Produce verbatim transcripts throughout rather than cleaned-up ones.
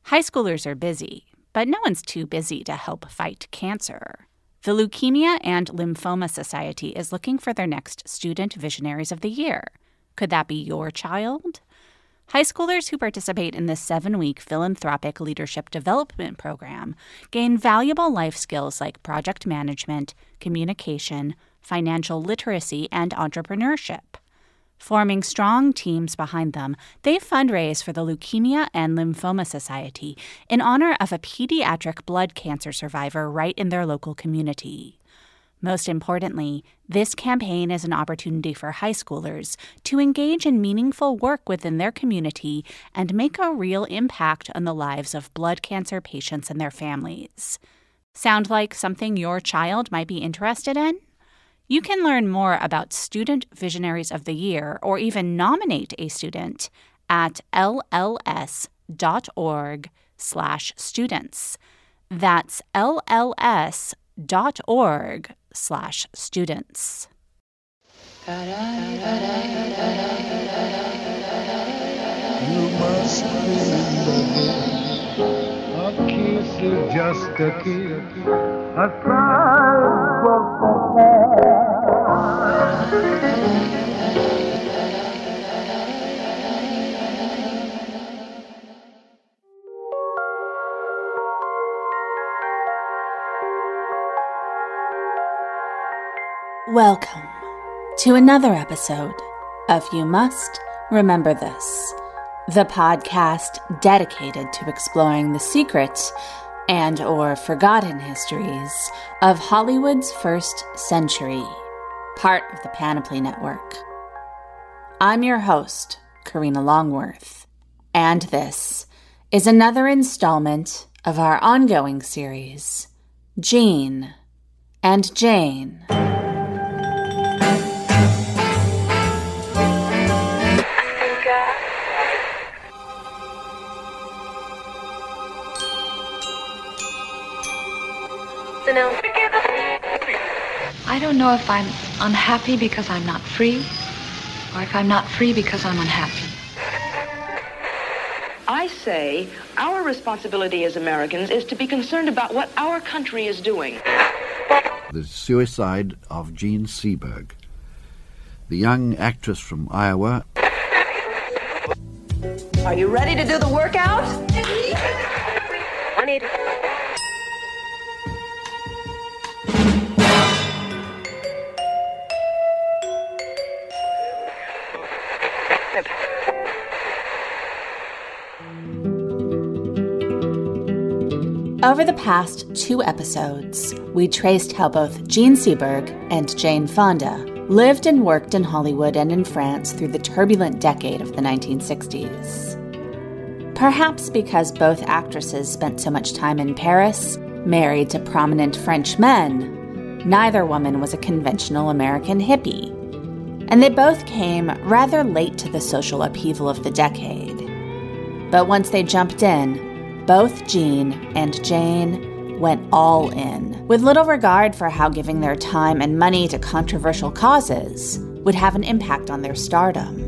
High schoolers are busy, but no one's too busy to help fight cancer. The Leukemia and Lymphoma Society is looking for their next Student Visionaries of the Year. Could that be your child? High schoolers who participate in this seven-week philanthropic leadership development program gain valuable life skills like project management, communication, financial literacy, and entrepreneurship. Forming strong teams behind them, they fundraise for the Leukemia and Lymphoma Society in honor of a pediatric blood cancer survivor right in their local community. Most importantly, this campaign is an opportunity for high schoolers to engage in meaningful work within their community and make a real impact on the lives of blood cancer patients and their families. Sound like something your child might be interested in? You can learn more about Student Visionaries of the Year or even nominate a student at lls.org slash students. That's lls.org slash students. You must remember, a kiss is just a kiss, a smile for Welcome to another episode of You Must Remember This, the podcast dedicated to exploring the secret and or forgotten histories of Hollywood's first century, part of the Panoply Network. I'm your host, Karina Longworth, and this is another installment of our ongoing series, Jean and Jane. I don't know if I'm unhappy because I'm not free, or if I'm not free because I'm unhappy. I say our responsibility as Americans is to be concerned about what our country is doing. The suicide of Jean Seberg, the young actress from Iowa. Are you ready to do the workout? I need Over the past two episodes, we traced how both Jean Seberg and Jane Fonda lived and worked in Hollywood and in France through the turbulent decade of the nineteen sixties. Perhaps because both actresses spent so much time in Paris, married to prominent French men, neither woman was a conventional American hippie. And they both came rather late to the social upheaval of the decade. But once they jumped in, both Jean and Jane went all in, with little regard for how giving their time and money to controversial causes would have an impact on their stardom.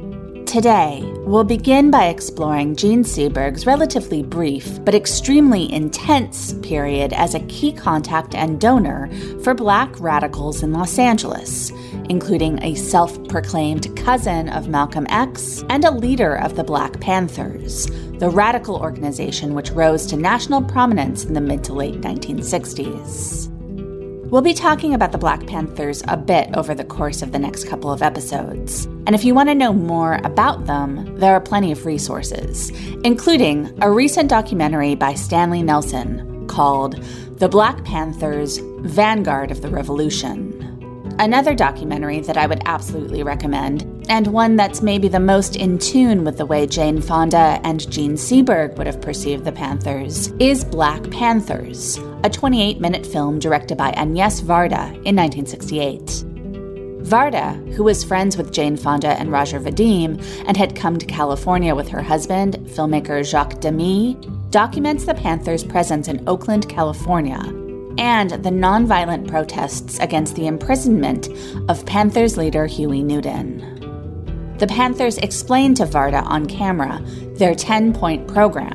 Today, we'll begin by exploring Jean Seberg's relatively brief but extremely intense period as a key contact and donor for Black radicals in Los Angeles, including a self-proclaimed cousin of Malcolm X and a leader of the Black Panthers, the radical organization which rose to national prominence in the mid to late nineteen sixties. We'll be talking about the Black Panthers a bit over the course of the next couple of episodes. And if you want to know more about them, there are plenty of resources, including a recent documentary by Stanley Nelson called The Black Panthers: Vanguard of the Revolution. Another documentary that I would absolutely recommend, and one that's maybe the most in tune with the way Jane Fonda and Jean Seberg would have perceived the Panthers, is Black Panthers, a twenty-eight minute film directed by Agnes Varda in nineteen sixty-eight. Varda, who was friends with Jane Fonda and Roger Vadim and had come to California with her husband, filmmaker Jacques Demy, documents the Panthers' presence in Oakland, California, and the nonviolent protests against the imprisonment of Panthers leader Huey Newton. The Panthers explained to Varda on camera their ten-point program,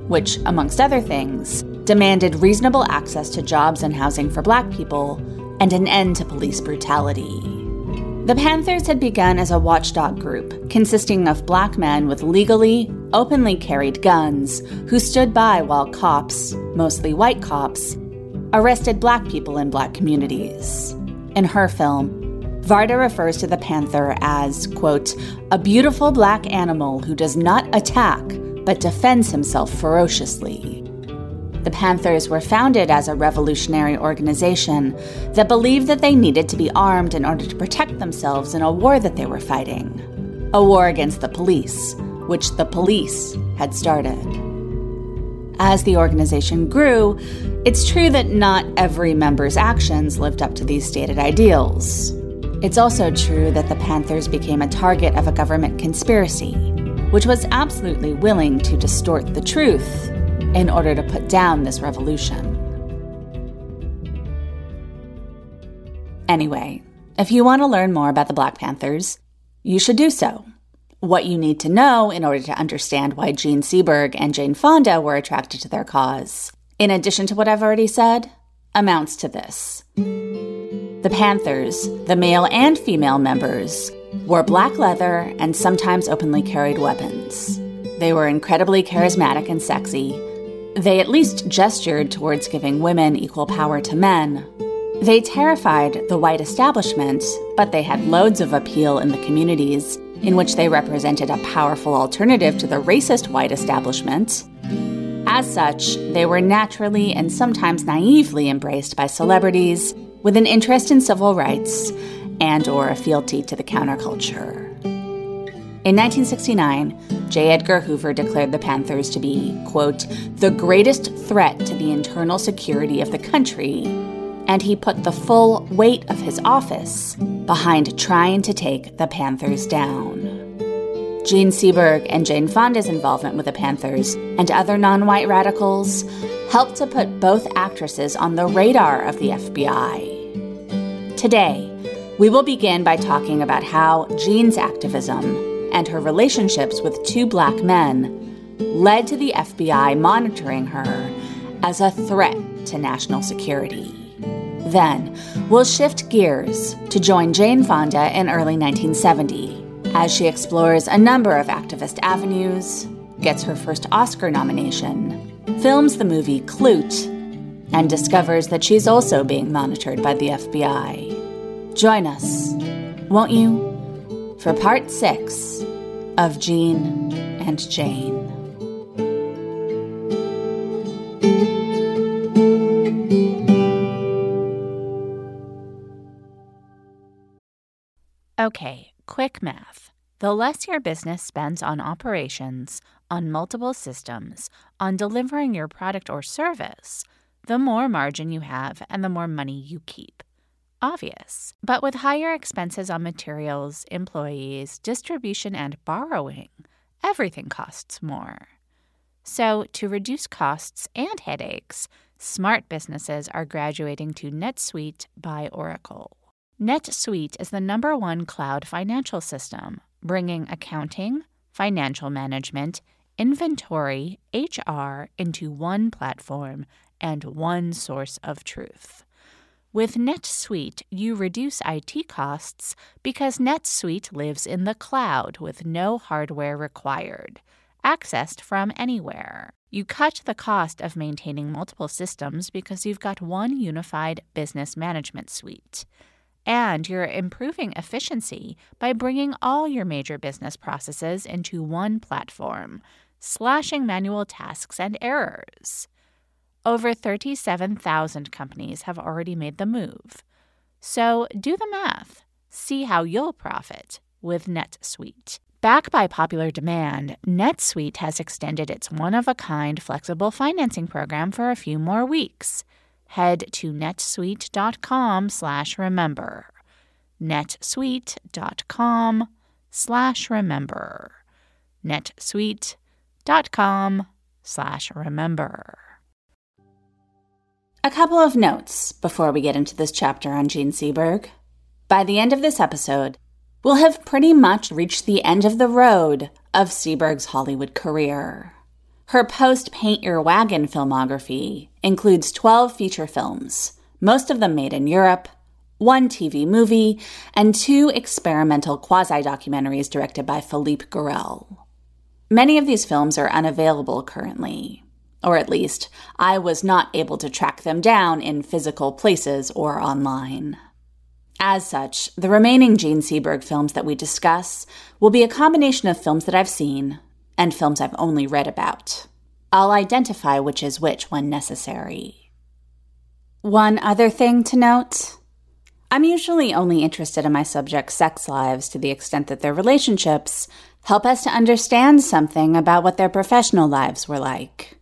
which, amongst other things, demanded reasonable access to jobs and housing for Black people and an end to police brutality. The Panthers had begun as a watchdog group consisting of Black men with legally, openly carried guns who stood by while cops, mostly white cops, arrested Black people in Black communities. In her film, Varda refers to the panther as, quote, a beautiful Black animal who does not attack but defends himself ferociously. The Panthers were founded as a revolutionary organization that believed that they needed to be armed in order to protect themselves in a war that they were fighting, a war against the police, which the police had started. As the organization grew, it's true that not every member's actions lived up to these stated ideals. It's also true that the Panthers became a target of a government conspiracy, which was absolutely willing to distort the truth in order to put down this revolution. Anyway, if you want to learn more about the Black Panthers, you should do so. What you need to know in order to understand why Jean Seberg and Jane Fonda were attracted to their cause, in addition to what I've already said, amounts to this. The Panthers, the male and female members, wore black leather and sometimes openly carried weapons. They were incredibly charismatic and sexy. They at least gestured towards giving women equal power to men. They terrified the white establishment, but they had loads of appeal in the communities in which they represented a powerful alternative to the racist white establishment. As such, they were naturally and sometimes naively embraced by celebrities with an interest in civil rights and or a fealty to the counterculture. In nineteen sixty-nine, J. Edgar Hoover declared the Panthers to be, quote, the greatest threat to the internal security of the country, and he put the full weight of his office behind trying to take the Panthers down. Jean Seberg and Jane Fonda's involvement with the Panthers and other non-white radicals helped to put both actresses on the radar of the F B I. Today, we will begin by talking about how Jean's activism and her relationships with two Black men led to the F B I monitoring her as a threat to national security. Then, we'll shift gears to join Jane Fonda in early nineteen seventy as she explores a number of activist avenues, gets her first Oscar nomination, films the movie Klute, and discovers that she's also being monitored by the F B I. Join us, won't you, for part six of Jean and Jane. Okay, quick math. The less your business spends on operations, on multiple systems, on delivering your product or service, the more margin you have and the more money you keep. Obvious. But with higher expenses on materials, employees, distribution, and borrowing, everything costs more. So, to reduce costs and headaches, smart businesses are graduating to NetSuite by Oracle. NetSuite is the number one cloud financial system, bringing accounting, financial management, inventory, H R into one platform and one source of truth. With NetSuite, you reduce I T costs because NetSuite lives in the cloud with no hardware required, accessed from anywhere. You cut the cost of maintaining multiple systems because you've got one unified business management suite. And you're improving efficiency by bringing all your major business processes into one platform, slashing manual tasks and errors. Over thirty-seven thousand companies have already made the move. So do the math. See how you'll profit with NetSuite. Backed by popular demand, NetSuite has extended its one-of-a-kind flexible financing program for a few more weeks. Head to netsuite.com slash remember. netsuite.com slash remember. netsuite.com slash remember. A couple of notes before we get into this chapter on Jean Seberg. By the end of this episode, we'll have pretty much reached the end of the road of Seberg's Hollywood career. Her post-Paint-Your-Wagon filmography includes twelve feature films, most of them made in Europe, one T V movie, and two experimental quasi-documentaries directed by Philippe Garrel. Many of these films are unavailable currently, or at least I was not able to track them down in physical places or online. As such, the remaining Jean Seberg films that we discuss will be a combination of films that I've seen and films I've only read about. I'll identify which is which when necessary. One other thing to note: I'm usually only interested in my subjects' sex lives to the extent that their relationships help us to understand something about what their professional lives were like.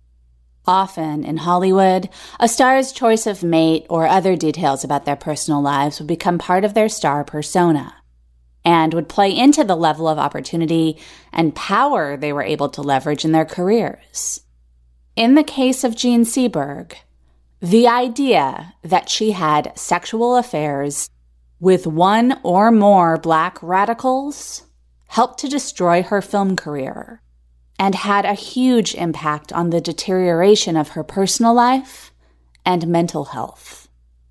Often, in Hollywood, a star's choice of mate or other details about their personal lives would become part of their star persona, and would play into the level of opportunity and power they were able to leverage in their careers. In the case of Jean Seberg, the idea that she had sexual affairs with one or more Black radicals helped to destroy her film career and had a huge impact on the deterioration of her personal life and mental health.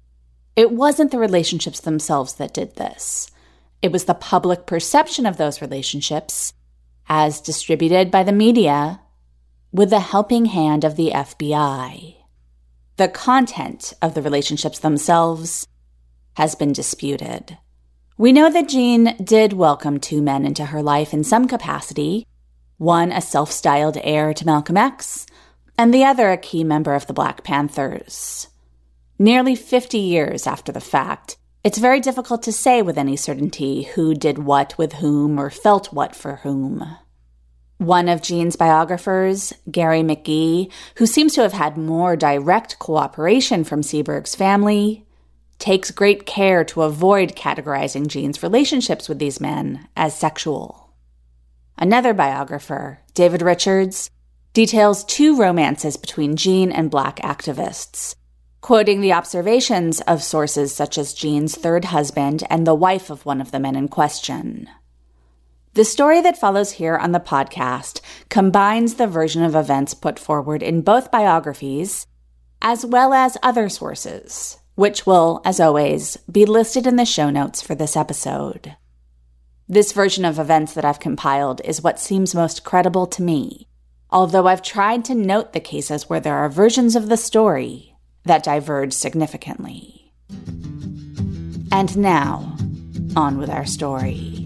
It wasn't the relationships themselves that did this. It was the public perception of those relationships, as distributed by the media, with the helping hand of the F B I. The content of the relationships themselves has been disputed. We know that Jean did welcome two men into her life in some capacity, one a self-styled heir to Malcolm X, and the other a key member of the Black Panthers. Nearly fifty years after the fact, it's very difficult to say with any certainty who did what with whom or felt what for whom. One of Jean's biographers, Gary McGee, who seems to have had more direct cooperation from Seberg's family, takes great care to avoid categorizing Jean's relationships with these men as sexual. Another biographer, David Richards, details two romances between Jean and Black activists, quoting the observations of sources such as Jean's third husband and the wife of one of the men in question. The story that follows here on the podcast combines the version of events put forward in both biographies, as well as other sources, which will, as always, be listed in the show notes for this episode. This version of events that I've compiled is what seems most credible to me, although I've tried to note the cases where there are versions of the story that diverge significantly. And now, on with our story.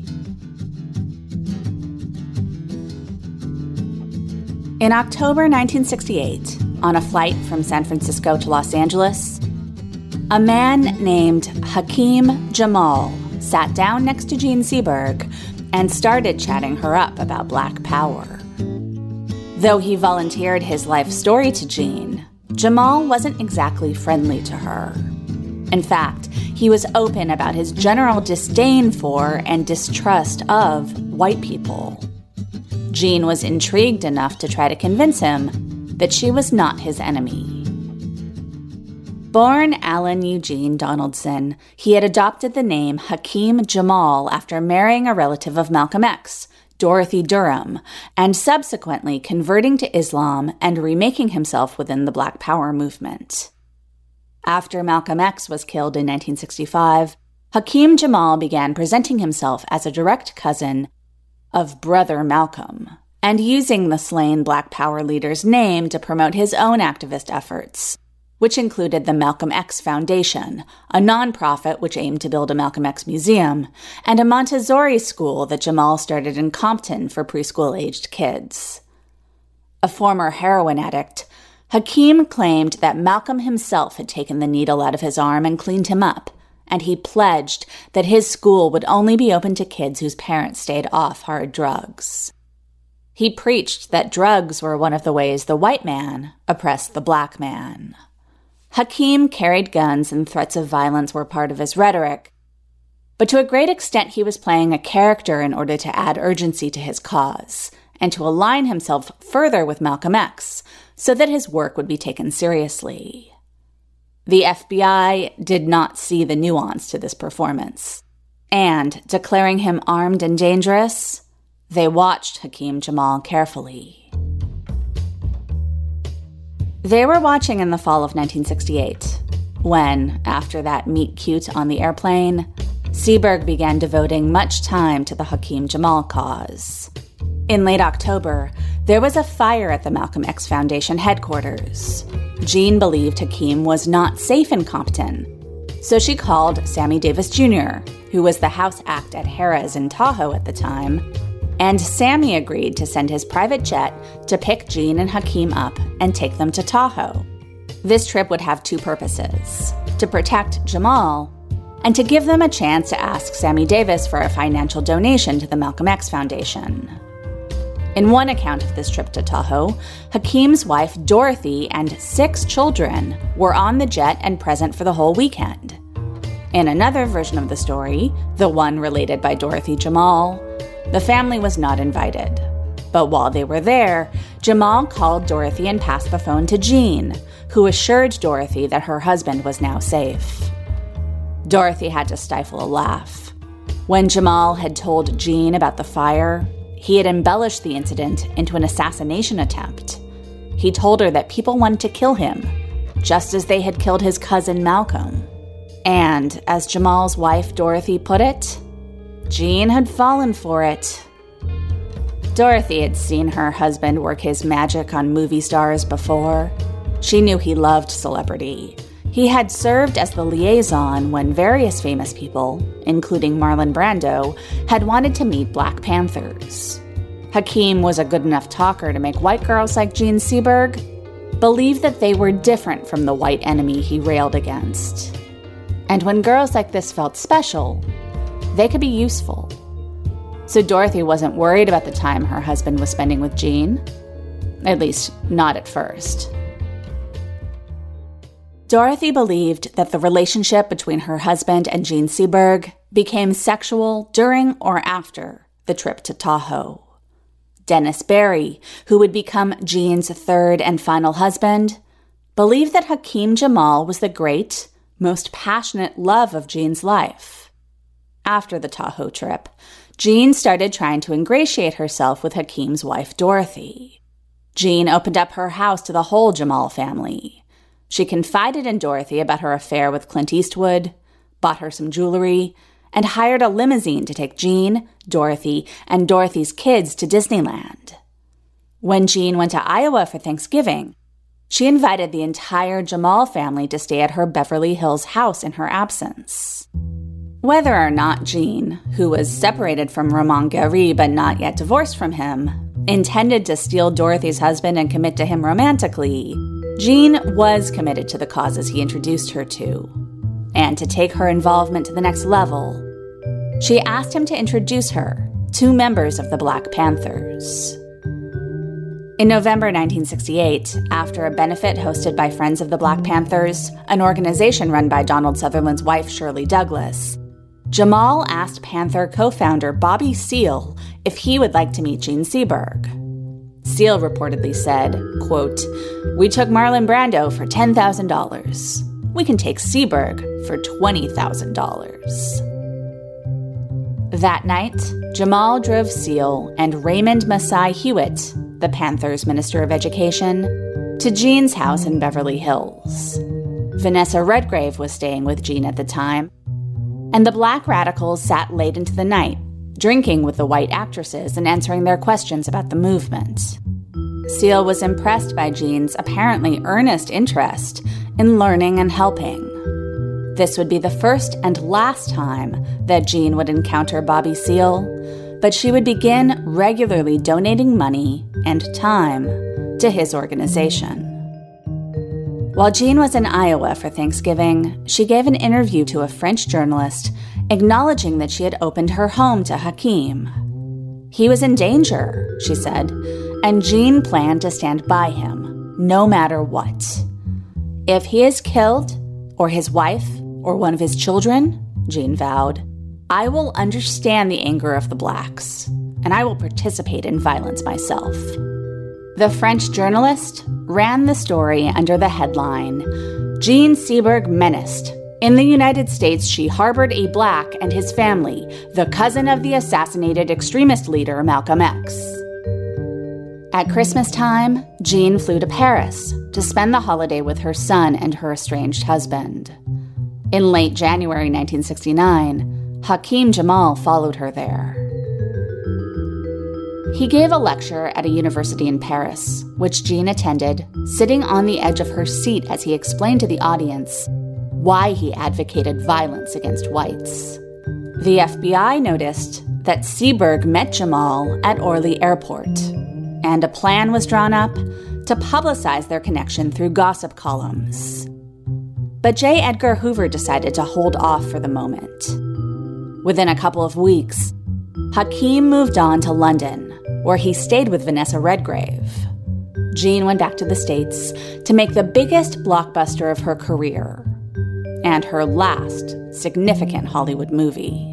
In October nineteen sixty-eight, on a flight from San Francisco to Los Angeles, a man named Hakeem Jamal sat down next to Jean Seberg and started chatting her up about Black power. Though he volunteered his life story to Jean, Jamal wasn't exactly friendly to her. In fact, he was open about his general disdain for and distrust of white people. Jean was intrigued enough to try to convince him that she was not his enemy. Born Alan Eugene Donaldson, he had adopted the name Hakeem Jamal after marrying a relative of Malcolm X, Dorothy Durham, and subsequently converting to Islam and remaking himself within the Black Power movement. After Malcolm X was killed in nineteen sixty-five, Hakeem Jamal began presenting himself as a direct cousin of Brother Malcolm, and using the slain Black Power leader's name to promote his own activist efforts, which included the Malcolm X Foundation, a nonprofit which aimed to build a Malcolm X museum, and a Montessori school that Jamal started in Compton for preschool-aged kids. A former heroin addict, Hakeem claimed that Malcolm himself had taken the needle out of his arm and cleaned him up, and he pledged that his school would only be open to kids whose parents stayed off hard drugs. He preached that drugs were one of the ways the white man oppressed the Black man. Hakeem carried guns and threats of violence were part of his rhetoric, but to a great extent he was playing a character in order to add urgency to his cause and to align himself further with Malcolm X so that his work would be taken seriously. The F B I did not see the nuance to this performance, and, declaring him armed and dangerous, they watched Hakeem Jamal carefully. They were watching in the fall of nineteen sixty-eight, when, after that meet-cute on the airplane, Seberg began devoting much time to the Hakeem Jamal cause. In late October, there was a fire at the Malcolm X Foundation headquarters. Jean believed Hakeem was not safe in Compton, so she called Sammy Davis Junior, who was the house act at Harrah's in Tahoe at the time, and Sammy agreed to send his private jet to pick Jean and Hakeem up and take them to Tahoe. This trip would have two purposes: to protect Jamal and to give them a chance to ask Sammy Davis for a financial donation to the Malcolm X Foundation. In one account of this trip to Tahoe, Hakeem's wife Dorothy and six children were on the jet and present for the whole weekend. In another version of the story, the one related by Dorothy Jamal, the family was not invited. But while they were there, Jamal called Dorothy and passed the phone to Jean, who assured Dorothy that her husband was now safe. Dorothy had to stifle a laugh. When Jamal had told Jean about the fire, he had embellished the incident into an assassination attempt. He told her that people wanted to kill him, just as they had killed his cousin Malcolm. And, as Jamal's wife Dorothy put it, Jean had fallen for it. Dorothy had seen her husband work his magic on movie stars before. She knew he loved celebrity. He had served as the liaison when various famous people, including Marlon Brando, had wanted to meet Black Panthers. Hakeem was a good enough talker to make white girls like Jean Seberg believe that they were different from the white enemy he railed against. And when girls like this felt special, they could be useful. So Dorothy wasn't worried about the time her husband was spending with Jean. At least, not at first. Dorothy believed that the relationship between her husband and Jean Seberg became sexual during or after the trip to Tahoe. Dennis Barry, who would become Jean's third and final husband, believed that Hakeem Jamal was the great, most passionate love of Jean's life. After the Tahoe trip, Jean started trying to ingratiate herself with Hakeem's wife, Dorothy. Jean opened up her house to the whole Jamal family. She confided in Dorothy about her affair with Clint Eastwood, bought her some jewelry, and hired a limousine to take Jean, Dorothy, and Dorothy's kids to Disneyland. When Jean went to Iowa for Thanksgiving, she invited the entire Jamal family to stay at her Beverly Hills house in her absence. Whether or not Jean, who was separated from Roman Gary but not yet divorced from him, intended to steal Dorothy's husband and commit to him romantically, Jean was committed to the causes he introduced her to. And to take her involvement to the next level, she asked him to introduce her to members of the Black Panthers. In November nineteen sixty-eight, after a benefit hosted by Friends of the Black Panthers, an organization run by Donald Sutherland's wife, Shirley Douglas, Jamal asked Panther co-founder Bobby Seale if he would like to meet Jean Seberg. Seale reportedly said, quote, "We took Marlon Brando for ten thousand dollars. We can take Seberg for twenty thousand dollars. That night, Jamal drove Seale and Raymond Masai Hewitt, the Panthers' Minister of Education, to Jean's house in Beverly Hills. Vanessa Redgrave was staying with Jean at the time, and the Black radicals sat late into the night, drinking with the white actresses and answering their questions about the movement. Seale was impressed by Jean's apparently earnest interest in learning and helping. This would be the first and last time that Jean would encounter Bobby Seale, but she would begin regularly donating money and time to his organization. While Jean was in Iowa for Thanksgiving, she gave an interview to a French journalist acknowledging that she had opened her home to Hakeem. He was in danger, she said, and Jean planned to stand by him, no matter what. If he is killed, or his wife, or one of his children, Jean vowed, I will understand the anger of the blacks, and I will participate in violence myself. The French journalist ran the story under the headline, Jean Seberg menaced. In the United States, she harbored a black and his family, the cousin of the assassinated extremist leader Malcolm X. At Christmas time, Jean flew to Paris to spend the holiday with her son and her estranged husband. In late January nineteen sixty-nine, Hakim Jamal followed her there. He gave a lecture at a university in Paris, which Jean attended, sitting on the edge of her seat as he explained to the audience why he advocated violence against whites. The F B I noticed that Seberg met Jamal at Orly Airport, and a plan was drawn up to publicize their connection through gossip columns. But J. Edgar Hoover decided to hold off for the moment. Within a couple of weeks, Hakim moved on to London, where he stayed with Vanessa Redgrave. Jean went back to the States to make the biggest blockbuster of her career, and her last significant Hollywood movie.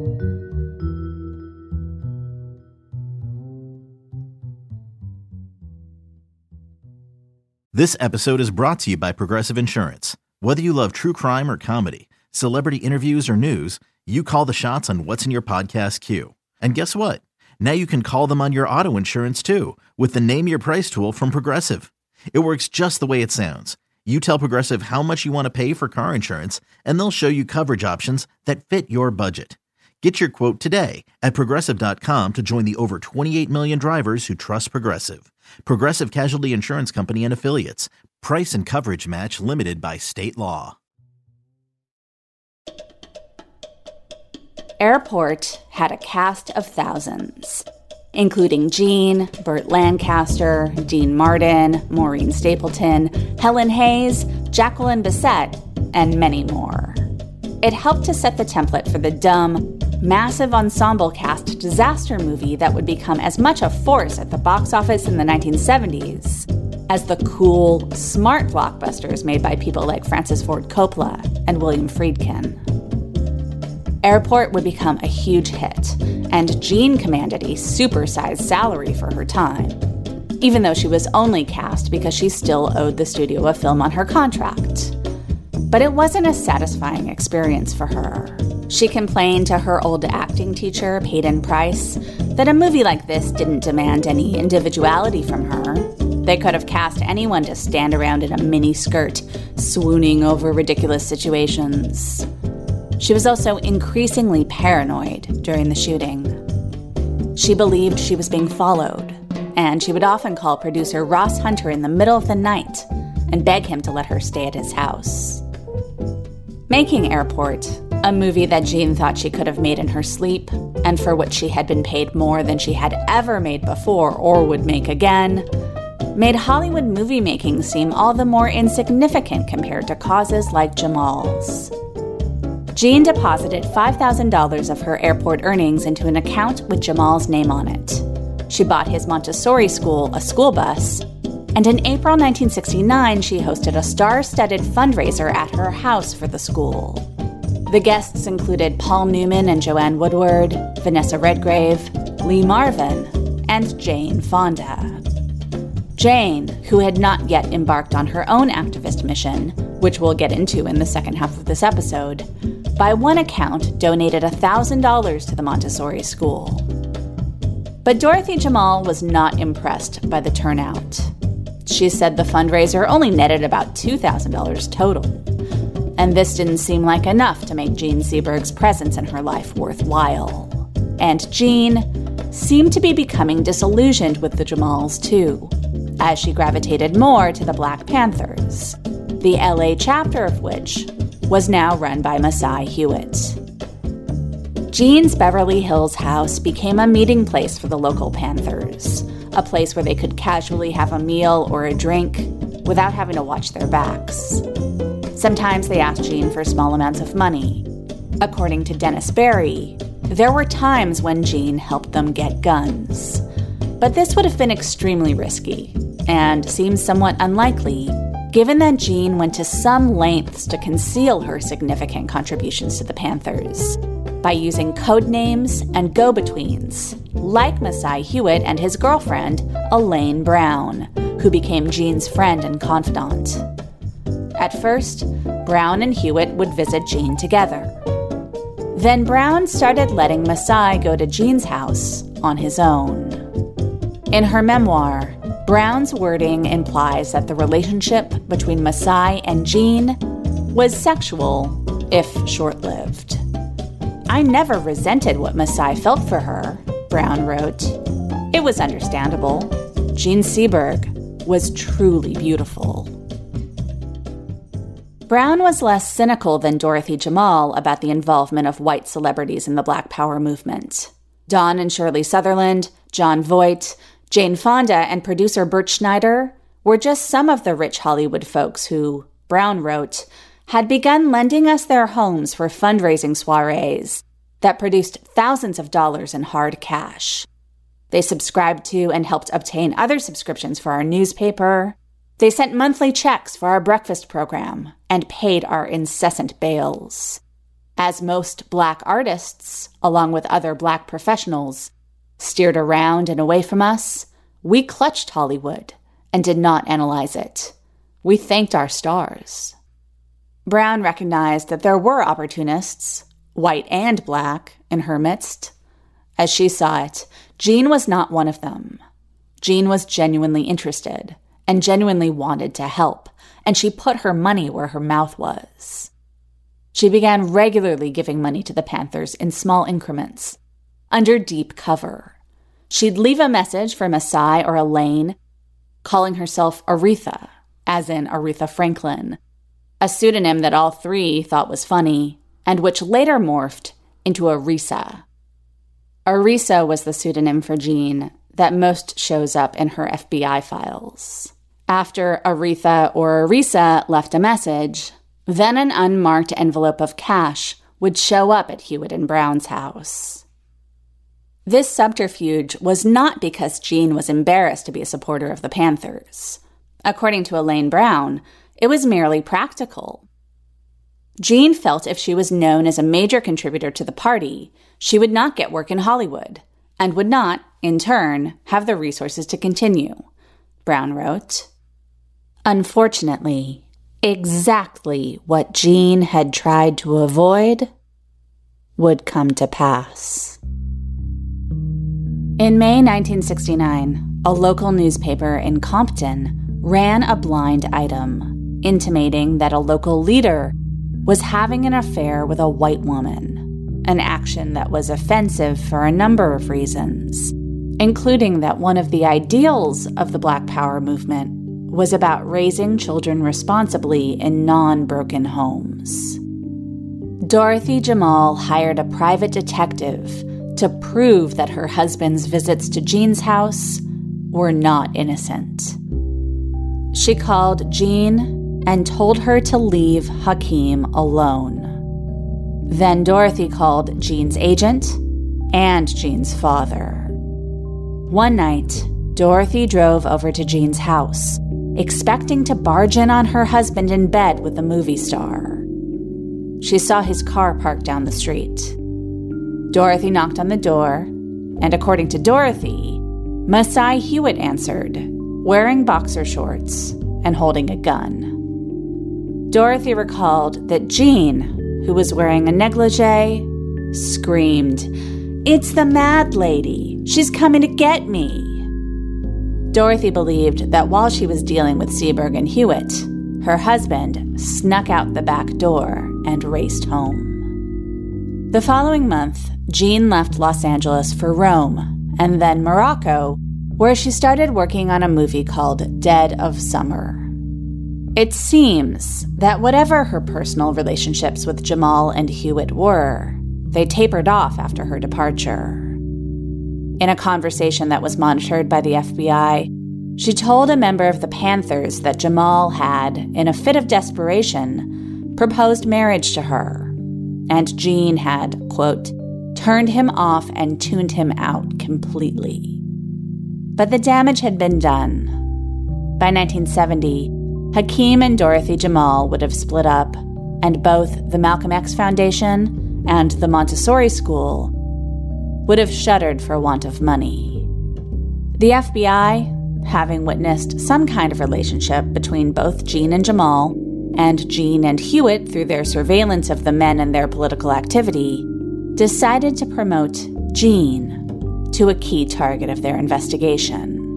This episode is brought to you by Progressive Insurance. Whether you love true crime or comedy, celebrity interviews or news, you call the shots on what's in your podcast queue. And guess what? Now you can call them on your auto insurance too, with the Name Your Price tool from Progressive. It works just the way it sounds. You tell Progressive how much you want to pay for car insurance, and they'll show you coverage options that fit your budget. Get your quote today at Progressive dot com to join the over twenty-eight million drivers who trust Progressive. Progressive Casualty Insurance Company and Affiliates. Price and coverage match limited by state law. Airport had a cast of thousands, including Jean, Burt Lancaster, Dean Martin, Maureen Stapleton, Helen Hayes, Jacqueline Bisset, and many more. It helped to set the template for the dumb, massive ensemble cast disaster movie that would become as much a force at the box office in the nineteen seventies as the cool, smart blockbusters made by people like Francis Ford Coppola and William Friedkin. Airport would become a huge hit, and Jean commanded a supersized salary for her time, even though she was only cast because she still owed the studio a film on her contract. But it wasn't a satisfying experience for her. She complained to her old acting teacher, Peyton Price, that a movie like this didn't demand any individuality from her. They could have cast anyone to stand around in a mini skirt, swooning over ridiculous situations. She was also increasingly paranoid during the shooting. She believed she was being followed, and she would often call producer Ross Hunter in the middle of the night and beg him to let her stay at his house. Making Airport, a movie that Jean thought she could have made in her sleep, and for which she had been paid more than she had ever made before or would make again, made Hollywood movie making seem all the more insignificant compared to causes like Jamal's. Jean deposited five thousand dollars of her Airport earnings into an account with Jamal's name on it. She bought his Montessori school a school bus, and in April nineteen sixty-nine, she hosted a star-studded fundraiser at her house for the school. The guests included Paul Newman and Joanne Woodward, Vanessa Redgrave, Lee Marvin, and Jane Fonda. Jane, who had not yet embarked on her own activist mission, which we'll get into in the second half of this episode, by one account donated one thousand dollars to the Montessori school. But Dorothy Jamal was not impressed by the turnout. She said the fundraiser only netted about two thousand dollars total, and this didn't seem like enough to make Jean Seberg's presence in her life worthwhile. And Jean seemed to be becoming disillusioned with the Jamals too, as she gravitated more to the Black Panthers, the L A chapter of which was now run by Masai Hewitt. Jean's Beverly Hills house became a meeting place for the local Panthers, a place where they could casually have a meal or a drink without having to watch their backs. Sometimes they asked Jean for small amounts of money. According to Dennis Barry, there were times when Jean helped them get guns. But this would have been extremely risky, and seems somewhat unlikely, given that Jean went to some lengths to conceal her significant contributions to the Panthers by using code names and go-betweens, like Masai Hewitt and his girlfriend, Elaine Brown, who became Jean's friend and confidant. At first, Brown and Hewitt would visit Jean together. Then Brown started letting Masai go to Jean's house on his own. In her memoir, Brown's wording implies that the relationship between Masai and Jean was sexual, if short-lived. I never resented what Masai felt for her, Brown wrote. It was understandable. Jean Seberg was truly beautiful. Brown was less cynical than Dorothy Jamal about the involvement of white celebrities in the Black Power movement. Don and Shirley Sutherland, Jon Voight, Jane Fonda, and producer Bert Schneider were just some of the rich Hollywood folks who, Brown wrote, had begun lending us their homes for fundraising soirees that produced thousands of dollars in hard cash. They subscribed to and helped obtain other subscriptions for our newspaper. They sent monthly checks for our breakfast program and paid our incessant bails. As most Black artists, along with other Black professionals, steered around and away from us, we clutched Hollywood and did not analyze it. We thanked our stars. Brown recognized that there were opportunists, white and Black, in her midst. As she saw it, Jean was not one of them. Jean was genuinely interested and genuinely wanted to help, and she put her money where her mouth was. She began regularly giving money to the Panthers in small increments, under deep cover. She'd leave a message for Masai or Elaine, calling herself Aretha, as in Aretha Franklin, a pseudonym that all three thought was funny, and which later morphed into Arisa. Arisa was the pseudonym for Jean that most shows up in her F B I files. After Aretha or Arisa left a message, then an unmarked envelope of cash would show up at Hewitt and Brown's house. This subterfuge was not because Jean was embarrassed to be a supporter of the Panthers. According to Elaine Brown, it was merely practical. Jean felt if she was known as a major contributor to the party, she would not get work in Hollywood, and would not, in turn, have the resources to continue, Brown wrote. Unfortunately, exactly what Jean had tried to avoid would come to pass. In May nineteen sixty-nine, a local newspaper in Compton ran a blind item, intimating that a local leader was having an affair with a white woman, an action that was offensive for a number of reasons, including that one of the ideals of the Black Power movement was about raising children responsibly in non-broken homes. Dorothy Jamal hired a private detective to prove that her husband's visits to Jean's house were not innocent. She called Jean and told her to leave Hakeem alone. Then Dorothy called Jean's agent and Jean's father. One night, Dorothy drove over to Jean's house, expecting to barge in on her husband in bed with the movie star. She saw his car parked down the street. Dorothy knocked on the door, and according to Dorothy, Masai Hewitt answered, wearing boxer shorts and holding a gun. Dorothy recalled that Jean, who was wearing a negligee, screamed, "It's the mad lady! She's coming to get me!" Dorothy believed that while she was dealing with Seberg and Hewitt, her husband snuck out the back door and raced home. The following month, Jean left Los Angeles for Rome, and then Morocco, where she started working on a movie called Dead of Summer. It seems that whatever her personal relationships with Jamal and Hewitt were, they tapered off after her departure. In a conversation that was monitored by the F B I, she told a member of the Panthers that Jamal had, in a fit of desperation, proposed marriage to her, and Jean had, quote, turned him off and tuned him out completely. But the damage had been done. By nineteen seventy, Hakeem and Dorothy Jamal would have split up, and both the Malcolm X Foundation and the Montessori School would have shuttered for want of money. The F B I, having witnessed some kind of relationship between both Jean and Jamal, and Jean and Hewitt through their surveillance of the men and their political activity, decided to promote Jean to a key target of their investigation.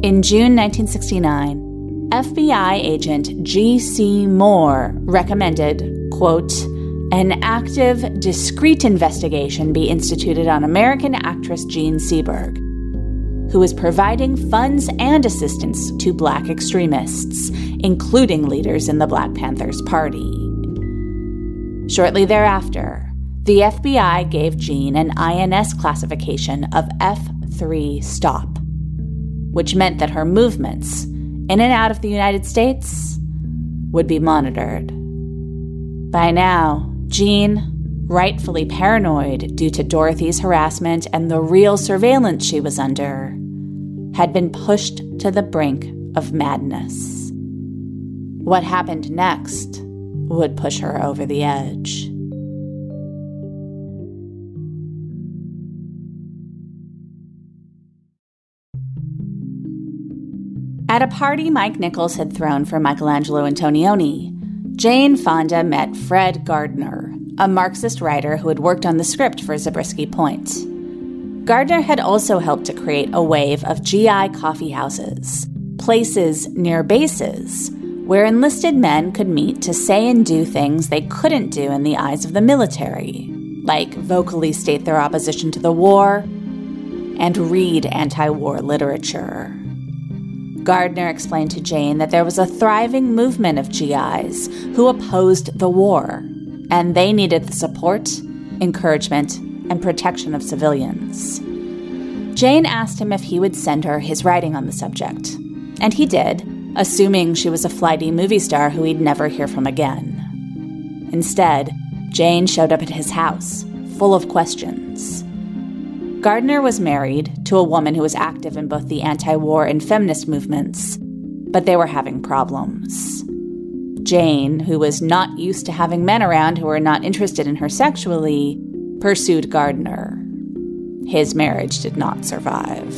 In June nineteen sixty-nine, F B I agent G C Moore recommended, quote, an active, discreet investigation be instituted on American actress Jean Seberg, who was providing funds and assistance to Black extremists, including leaders in the Black Panthers Party. Shortly thereafter, the F B I gave Jean an I N S classification of F three stop, which meant that her movements in and out of the United States would be monitored. By now, Jean, rightfully paranoid due to Dorothy's harassment and the real surveillance she was under, had been pushed to the brink of madness. What happened next would push her over the edge. At a party Mike Nichols had thrown for Michelangelo Antonioni, Jane Fonda met Fred Gardner, a Marxist writer who had worked on the script for Zabriskie Point. Gardner had also helped to create a wave of G I coffee houses, places near bases, where enlisted men could meet to say and do things they couldn't do in the eyes of the military, like vocally state their opposition to the war and read anti-war literature. Gardner explained to Jane that there was a thriving movement of G Is who opposed the war, and they needed the support, encouragement, and protection of civilians. Jane asked him if he would send her his writing on the subject, and he did, assuming she was a flighty movie star who he'd never hear from again. Instead, Jane showed up at his house, full of questions. Gardner was married to a woman who was active in both the anti-war and feminist movements, but they were having problems. Jane, who was not used to having men around who were not interested in her sexually, pursued Gardner. His marriage did not survive.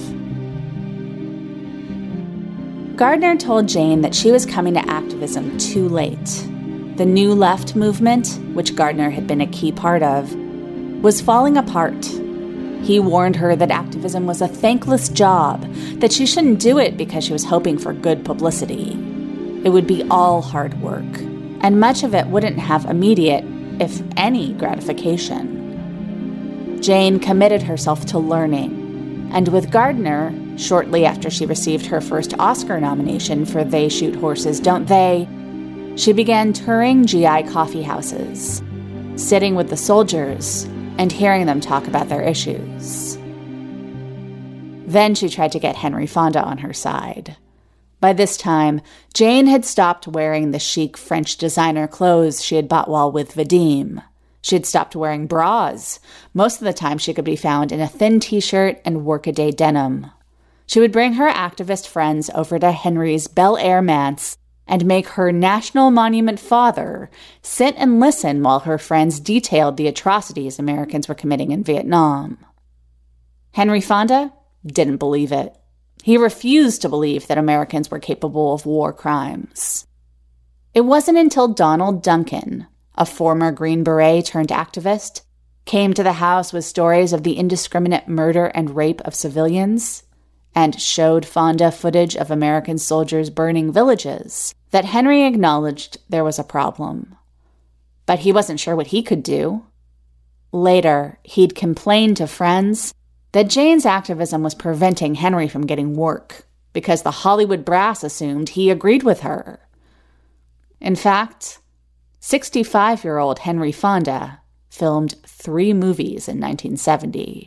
Gardner told Jane that she was coming to activism too late. The New Left movement, which Gardner had been a key part of, was falling apart. He warned her that activism was a thankless job, that she shouldn't do it because she was hoping for good publicity. It would be all hard work, and much of it wouldn't have immediate, if any, gratification. Jane committed herself to learning, and with Gardner, shortly after she received her first Oscar nomination for They Shoot Horses, Don't They?, she began touring G I coffee houses, sitting with the soldiers and hearing them talk about their issues. Then she tried to get Henry Fonda on her side. By this time, Jane had stopped wearing the chic French designer clothes she had bought while with Vadim. She had stopped wearing bras. Most of the time she could be found in a thin t-shirt and workaday denim. She would bring her activist friends over to Henry's Bel Air manse and make her National Monument father sit and listen while her friends detailed the atrocities Americans were committing in Vietnam. Henry Fonda didn't believe it. He refused to believe that Americans were capable of war crimes. It wasn't until Donald Duncan, a former Green Beret turned activist, came to the house with stories of the indiscriminate murder and rape of civilians and showed Fonda footage of American soldiers burning villages, that Henry acknowledged there was a problem. But he wasn't sure what he could do. Later, he'd complained to friends that Jane's activism was preventing Henry from getting work because the Hollywood brass assumed he agreed with her. In fact, sixty-five-year-old Henry Fonda filmed three movies in nineteen seventy.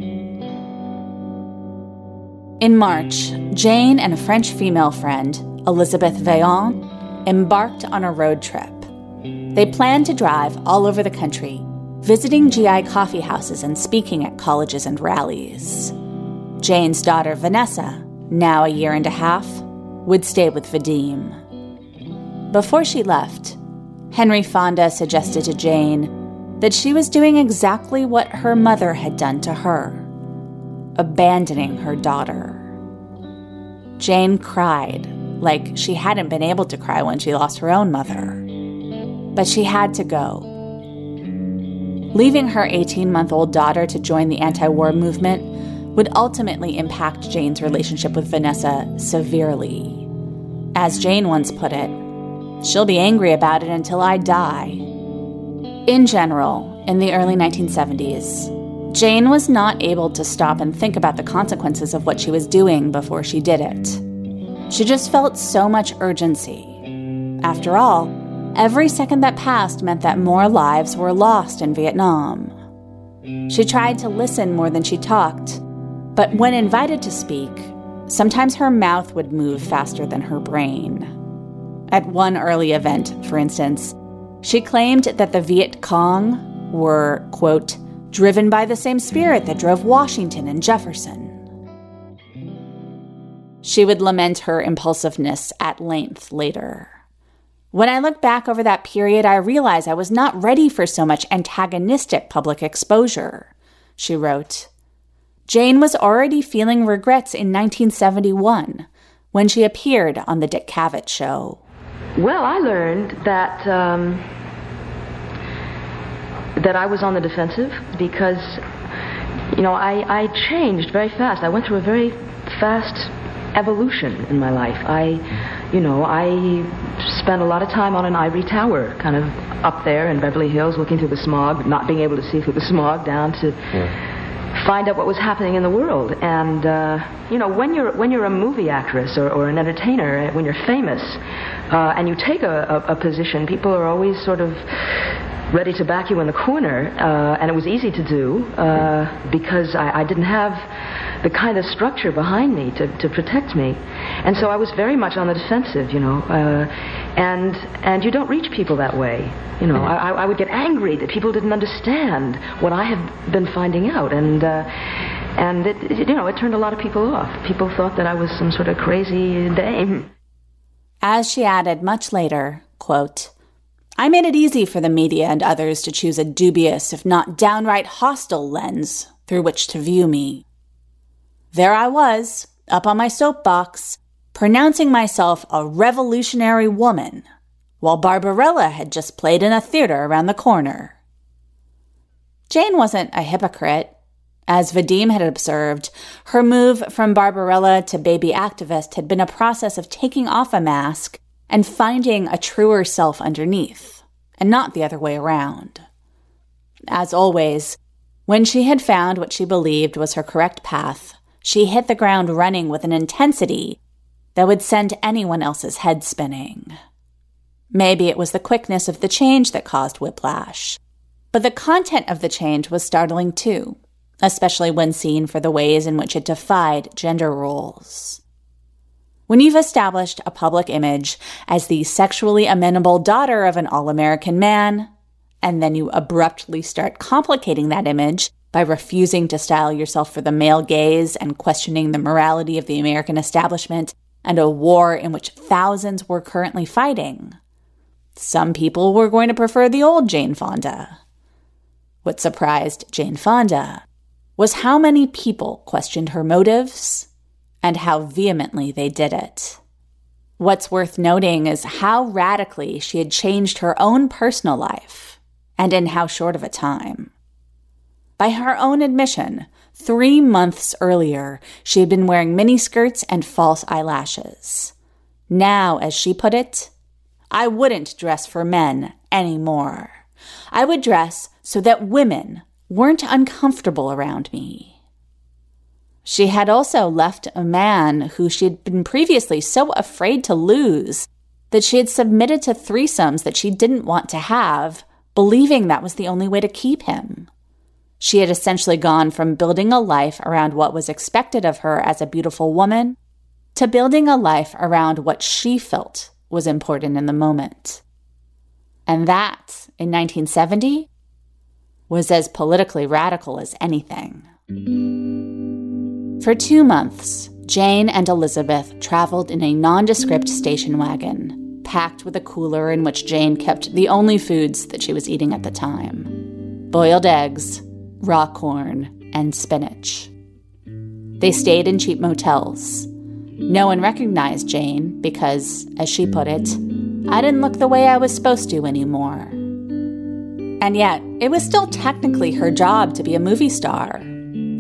In March, Jane and a French female friend, Elizabeth Vaillant, embarked on a road trip. They planned to drive all over the country, visiting G I coffee houses and speaking at colleges and rallies. Jane's daughter, Vanessa, now a year and a half, would stay with Vadim. Before she left, Henry Fonda suggested to Jane that she was doing exactly what her mother had done to her, abandoning her daughter. Jane cried, like she hadn't been able to cry when she lost her own mother. But she had to go. Leaving her eighteen-month-old daughter to join the anti-war movement would ultimately impact Jane's relationship with Vanessa severely. As Jane once put it, "She'll be angry about it until I die." In general, in the early nineteen seventies, Jane was not able to stop and think about the consequences of what she was doing before she did it. She just felt so much urgency. After all, every second that passed meant that more lives were lost in Vietnam. She tried to listen more than she talked, but when invited to speak, sometimes her mouth would move faster than her brain. At one early event, for instance, she claimed that the Viet Cong were, quote, driven by the same spirit that drove Washington and Jefferson. She would lament her impulsiveness at length later. When I look back over that period, I realize I was not ready for so much antagonistic public exposure, she wrote. Jane was already feeling regrets in nineteen seventy-one when she appeared on The Dick Cavett Show. Well, I learned that um, that I was on the defensive because, you know, I, I changed very fast. I went through a very fast evolution in my life. I, you know, I spent a lot of time on an ivory tower, kind of up there in Beverly Hills, looking through the smog, not being able to see through the smog, down to yeah. find out what was happening in the world. And uh, you know, when you're when you're a movie actress or, or an entertainer, when you're famous, uh, and you take a, a, a position, people are always sort of ready to back you in the corner, uh, and it was easy to do uh, because I, I didn't have the kind of structure behind me to, to protect me, and so I was very much on the defensive, you know, uh, and and you don't reach people that way, you know. I, I would get angry that people didn't understand what I had been finding out, and uh, and it, it, you know, it turned a lot of people off. People thought that I was some sort of crazy dame. As she added much later, quote, "I made it easy for the media and others to choose a dubious, if not downright hostile lens through which to view me. There I was, up on my soapbox, pronouncing myself a revolutionary woman, while Barbarella had just played in a theater around the corner." Jane wasn't a hypocrite. As Vadim had observed, her move from Barbarella to baby activist had been a process of taking off a mask and finding a truer self underneath, and not the other way around. As always, when she had found what she believed was her correct path, she hit the ground running with an intensity that would send anyone else's head spinning. Maybe it was the quickness of the change that caused whiplash, but the content of the change was startling too, especially when seen for the ways in which it defied gender roles. When you've established a public image as the sexually amenable daughter of an all-American man, and then you abruptly start complicating that image by refusing to style yourself for the male gaze and questioning the morality of the American establishment and a war in which thousands were currently fighting, some people were going to prefer the old Jane Fonda. What surprised Jane Fonda was how many people questioned her motives and how vehemently they did it. What's worth noting is how radically she had changed her own personal life, and in how short of a time. By her own admission, three months earlier, she had been wearing miniskirts and false eyelashes. Now, as she put it, "I wouldn't dress for men anymore. I would dress so that women weren't uncomfortable around me." She had also left a man who she had been previously so afraid to lose that she had submitted to threesomes that she didn't want to have, believing that was the only way to keep him. She had essentially gone from building a life around what was expected of her as a beautiful woman to building a life around what she felt was important in the moment. And that, in nineteen seventy, was as politically radical as anything. For two months, Jane and Elizabeth traveled in a nondescript station wagon, packed with a cooler in which Jane kept the only foods that she was eating at the time: boiled eggs, raw corn, and spinach. They stayed in cheap motels. No one recognized Jane because, as she put it, "I didn't look the way I was supposed to anymore." And yet, it was still technically her job to be a movie star.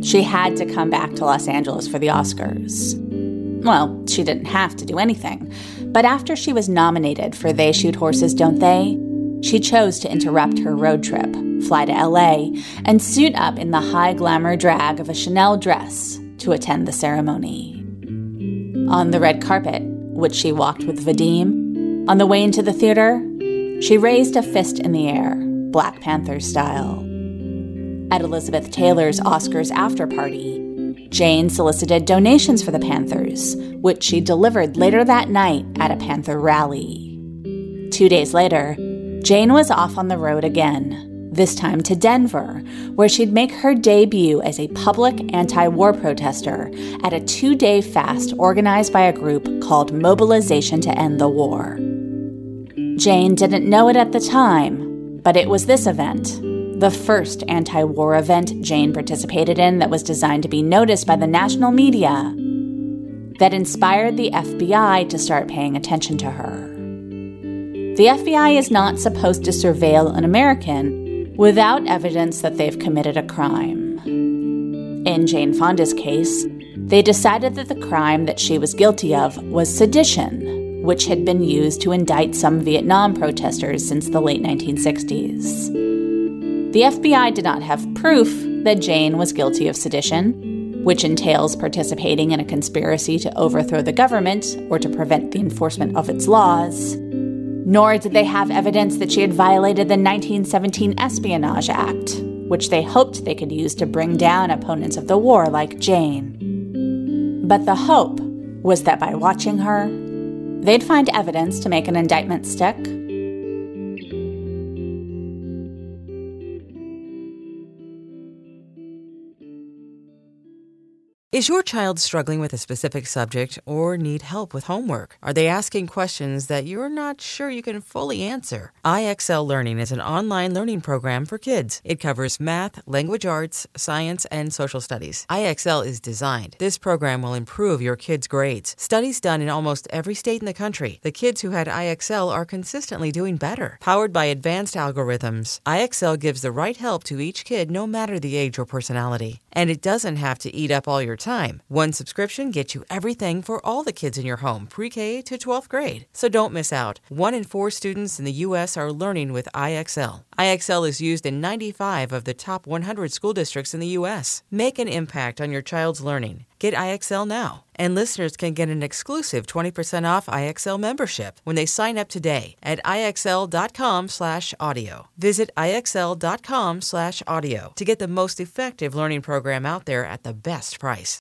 She had to come back to Los Angeles for the Oscars. Well, she didn't have to do anything, but after she was nominated for They Shoot Horses, Don't They?, she chose to interrupt her road trip, fly to L A, and suit up in the high glamour drag of a Chanel dress to attend the ceremony. On the red carpet, which she walked with Vadim, on the way into the theater, she raised a fist in the air, Black Panther style. At Elizabeth Taylor's Oscars after-party, Jane solicited donations for the Panthers, which she delivered later that night at a Panther rally. Two days later, Jane was off on the road again, this time to Denver, where she'd make her debut as a public anti-war protester at a two-day fast organized by a group called Mobilization to End the War. Jane didn't know it at the time, but it was this event, the first anti-war event Jane participated in that was designed to be noticed by the national media, that inspired the F B I to start paying attention to her. The F B I is not supposed to surveil an American without evidence that they've committed a crime. In Jane Fonda's case, they decided that the crime that she was guilty of was sedition, which had been used to indict some Vietnam protesters since the late nineteen sixties. The F B I did not have proof that Jane was guilty of sedition, which entails participating in a conspiracy to overthrow the government or to prevent the enforcement of its laws, nor did they have evidence that she had violated the nineteen seventeen Espionage Act, which they hoped they could use to bring down opponents of the war like Jane. But the hope was that by watching her, they'd find evidence to make an indictment stick. Is your child struggling with a specific subject or need help with homework? Are they asking questions that you're not sure you can fully answer? I X L Learning is an online learning program for kids. It covers math, language arts, science, and social studies. I X L is designed. This program will improve your kids' grades. Studies done in almost every state in the country. The kids who had I X L are consistently doing better. Powered by advanced algorithms, I X L gives the right help to each kid no matter the age or personality. And it doesn't have to eat up all your time. One subscription gets you everything for all the kids in your home, pre-K to twelfth grade. So don't miss out. One in four students in the U S are learning with I X L. I X L is used in ninety-five of the top one hundred school districts in the U S. Make an impact on your child's learning. Get I X L now. And listeners can get an exclusive twenty percent off I X L membership when they sign up today at IXL.com slash audio. Visit IXL.com slash audio to get the most effective learning program out there at the best price.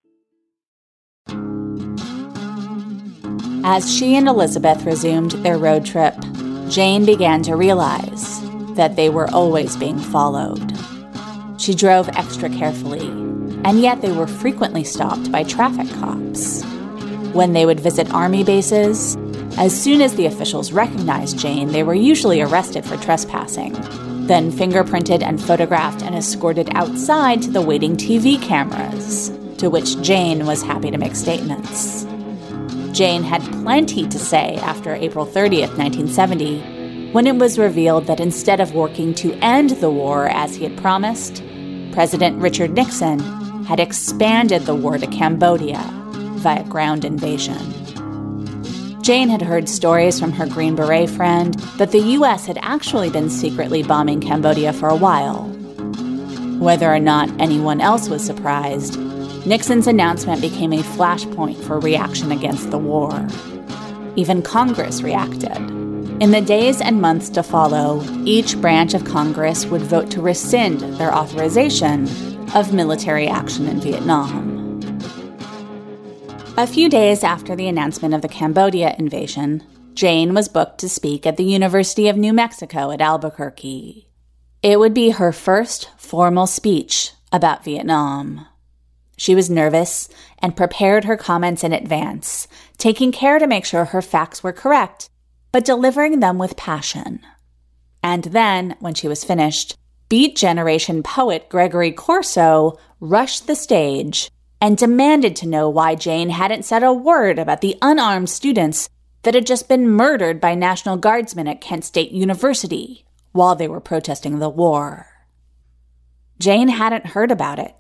As she and Elizabeth resumed their road trip, Jane began to realize that they were always being followed. She drove extra carefully, and yet they were frequently stopped by traffic cops. When they would visit army bases, as soon as the officials recognized Jane, they were usually arrested for trespassing, then fingerprinted and photographed and escorted outside to the waiting T V cameras, to which Jane was happy to make statements. Jane had plenty to say after April thirtieth, nineteen seventy, when it was revealed that instead of working to end the war as he had promised, President Richard Nixon had expanded the war to Cambodia via ground invasion. Jane had heard stories from her Green Beret friend that the U S had actually been secretly bombing Cambodia for a while. Whether or not anyone else was surprised, Nixon's announcement became a flashpoint for reaction against the war. Even Congress reacted. In the days and months to follow, each branch of Congress would vote to rescind their authorization of military action in Vietnam. A few days after the announcement of the Cambodia invasion, Jane was booked to speak at the University of New Mexico at Albuquerque. It would be her first formal speech about Vietnam. She was nervous and prepared her comments in advance, taking care to make sure her facts were correct, but delivering them with passion. And then, when she was finished, Beat Generation poet Gregory Corso rushed the stage and demanded to know why Jane hadn't said a word about the unarmed students that had just been murdered by National Guardsmen at Kent State University while they were protesting the war. Jane hadn't heard about it,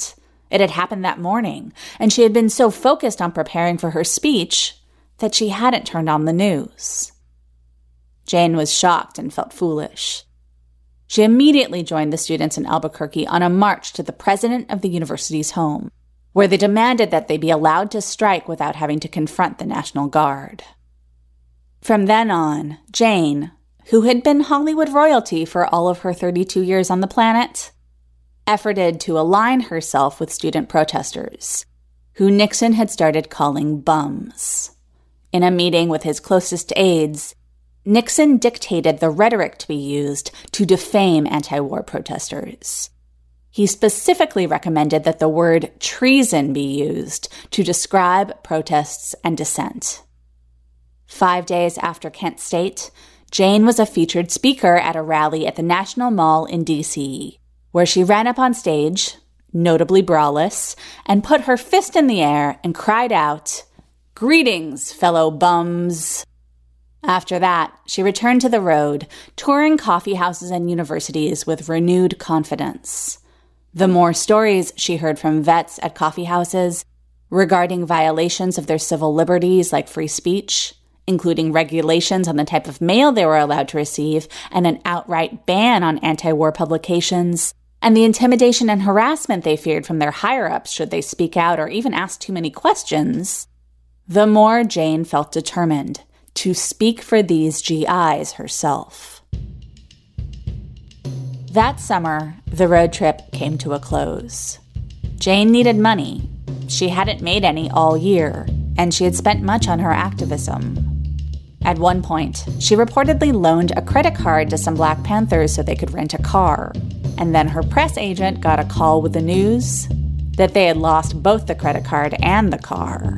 It had happened that morning, and she had been so focused on preparing for her speech that she hadn't turned on the news. Jane was shocked and felt foolish. She immediately joined the students in Albuquerque on a march to the president of the university's home, where they demanded that they be allowed to strike without having to confront the National Guard. From then on, Jane, who had been Hollywood royalty for all of her thirty-two years on the planet, efforted to align herself with student protesters, who Nixon had started calling bums. In a meeting with his closest aides, Nixon dictated the rhetoric to be used to defame anti-war protesters. He specifically recommended that the word treason be used to describe protests and dissent. Five days after Kent State, Jane was a featured speaker at a rally at the National Mall in D C, where she ran up on stage, notably braless, and put her fist in the air and cried out, "Greetings, fellow bums." After that, she returned to the road, touring coffee houses and universities with renewed confidence. The more stories she heard from vets at coffee houses regarding violations of their civil liberties like free speech, including regulations on the type of mail they were allowed to receive and an outright ban on anti-war publications, and the intimidation and harassment they feared from their higher-ups should they speak out or even ask too many questions, the more Jane felt determined to speak for these G Is herself. That summer, the road trip came to a close. Jane needed money. She hadn't made any all year, and she had spent much on her activism. At one point, she reportedly loaned a credit card to some Black Panthers so they could rent a car, and then her press agent got a call with the news that they had lost both the credit card and the car.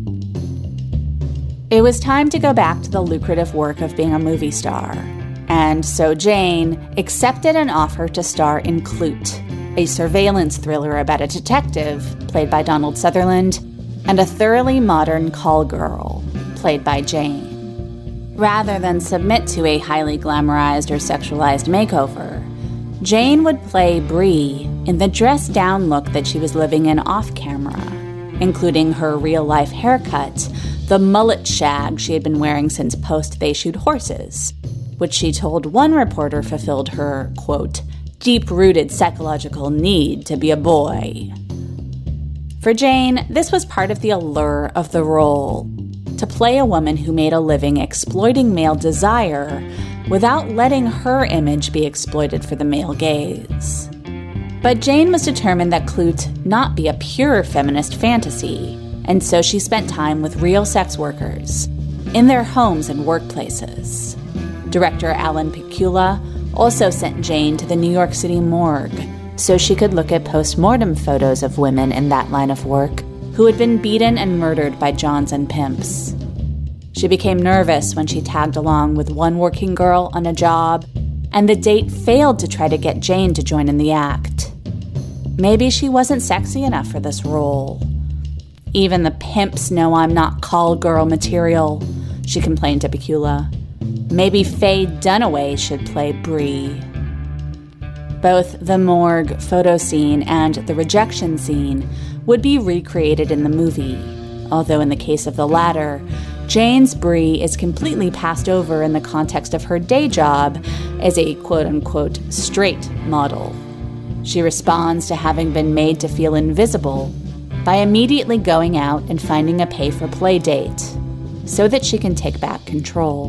It was time to go back to the lucrative work of being a movie star, and so Jane accepted an offer to star in Klute, a surveillance thriller about a detective, played by Donald Sutherland, and a thoroughly modern call girl, played by Jane. Rather than submit to a highly glamorized or sexualized makeover, Jane would play Bree in the dressed-down look that she was living in off-camera, including her real-life haircut, the mullet shag she had been wearing since post They Shoot Horses, which she told one reporter fulfilled her, quote, deep-rooted psychological need to be a boy. For Jane, this was part of the allure of the role, to play a woman who made a living exploiting male desire without letting her image be exploited for the male gaze. But Jane was determined that Klute not be a pure feminist fantasy, and so she spent time with real sex workers, in their homes and workplaces. Director Alan Pakula also sent Jane to the New York City morgue so she could look at post-mortem photos of women in that line of work who had been beaten and murdered by Johns and pimps. She became nervous when she tagged along with one working girl on a job, and the date failed to try to get Jane to join in the act. Maybe she wasn't sexy enough for this role. Even the pimps know I'm not call girl material, she complained to Pakula. Maybe Faye Dunaway should play Bree. Both the morgue photo scene and the rejection scene would be recreated in the movie, although in the case of the latter, Jane's Bree is completely passed over in the context of her day job as a quote-unquote straight model. She responds to having been made to feel invisible by immediately going out and finding a pay-for-play date so that she can take back control.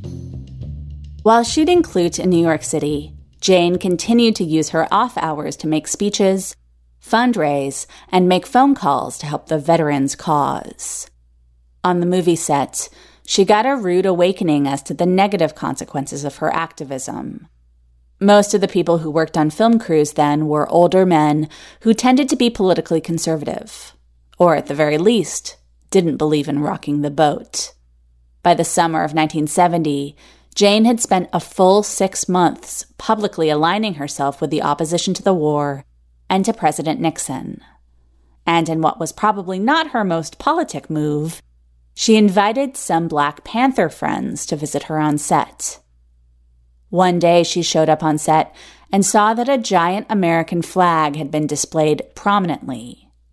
While shooting Klute in New York City, Jane continued to use her off hours to make speeches, fundraise, and make phone calls to help the veterans' cause. On the movie set, she got a rude awakening as to the negative consequences of her activism. Most of the people who worked on film crews then were older men who tended to be politically conservative, or at the very least, didn't believe in rocking the boat. By the summer of nineteen seventy, Jane had spent a full six months publicly aligning herself with the opposition to the war and to President Nixon. And in what was probably not her most politic move, she invited some Black Panther friends to visit her on set. One day she showed up on set and saw that a giant American flag had been displayed prominently,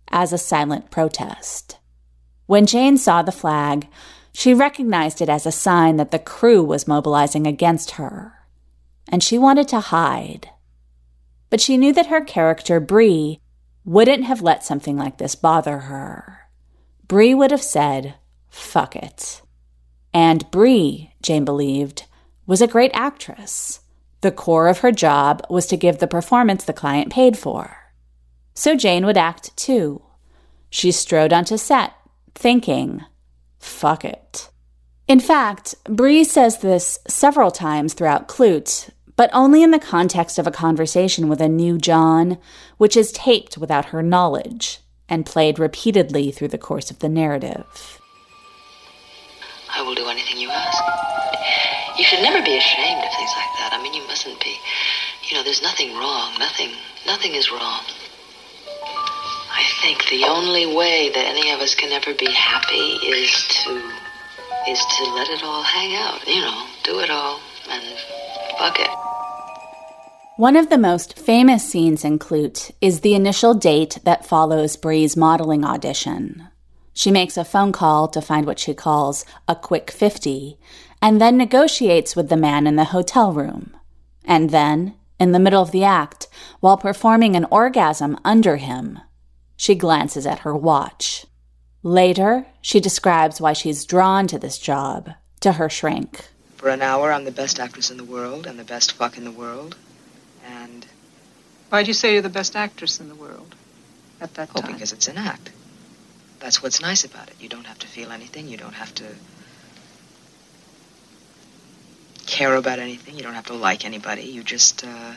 as a silent protest. When Jane saw the flag, she recognized it as a sign that the crew was mobilizing against her, and she wanted to hide. But she knew that her character, Bree, wouldn't have let something like this bother her. Bree would have said, fuck it. And Bree, Jane believed, was a great actress. The core of her job was to give the performance the client paid for. So Jane would act too. She strode onto set, thinking, fuck it. In fact, Bree says this several times throughout Klute, but only in the context of a conversation with a new John, which is taped without her knowledge and played repeatedly through the course of the narrative. I will do anything you ask. You should never be ashamed of things like that. I mean, you mustn't be. You know, there's nothing wrong. Nothing, nothing is wrong. I think the only way that any of us can ever be happy is to, is to let it all hang out. You know, do it all and fuck it. One of the most famous scenes in Klute is the initial date that follows Bree's modeling audition. She makes a phone call to find what she calls a quick fifty, and then negotiates with the man in the hotel room. And then, in the middle of the act, while performing an orgasm under him, she glances at her watch. Later, she describes why she's drawn to this job, to her shrink. For an hour, I'm the best actress in the world and the best fuck in the world. And... Why'd you say you're the best actress in the world at that oh, time? Because it's an act. That's what's nice about it. You don't have to feel anything. You don't have to care about anything. You don't have to like anybody. You just, uh...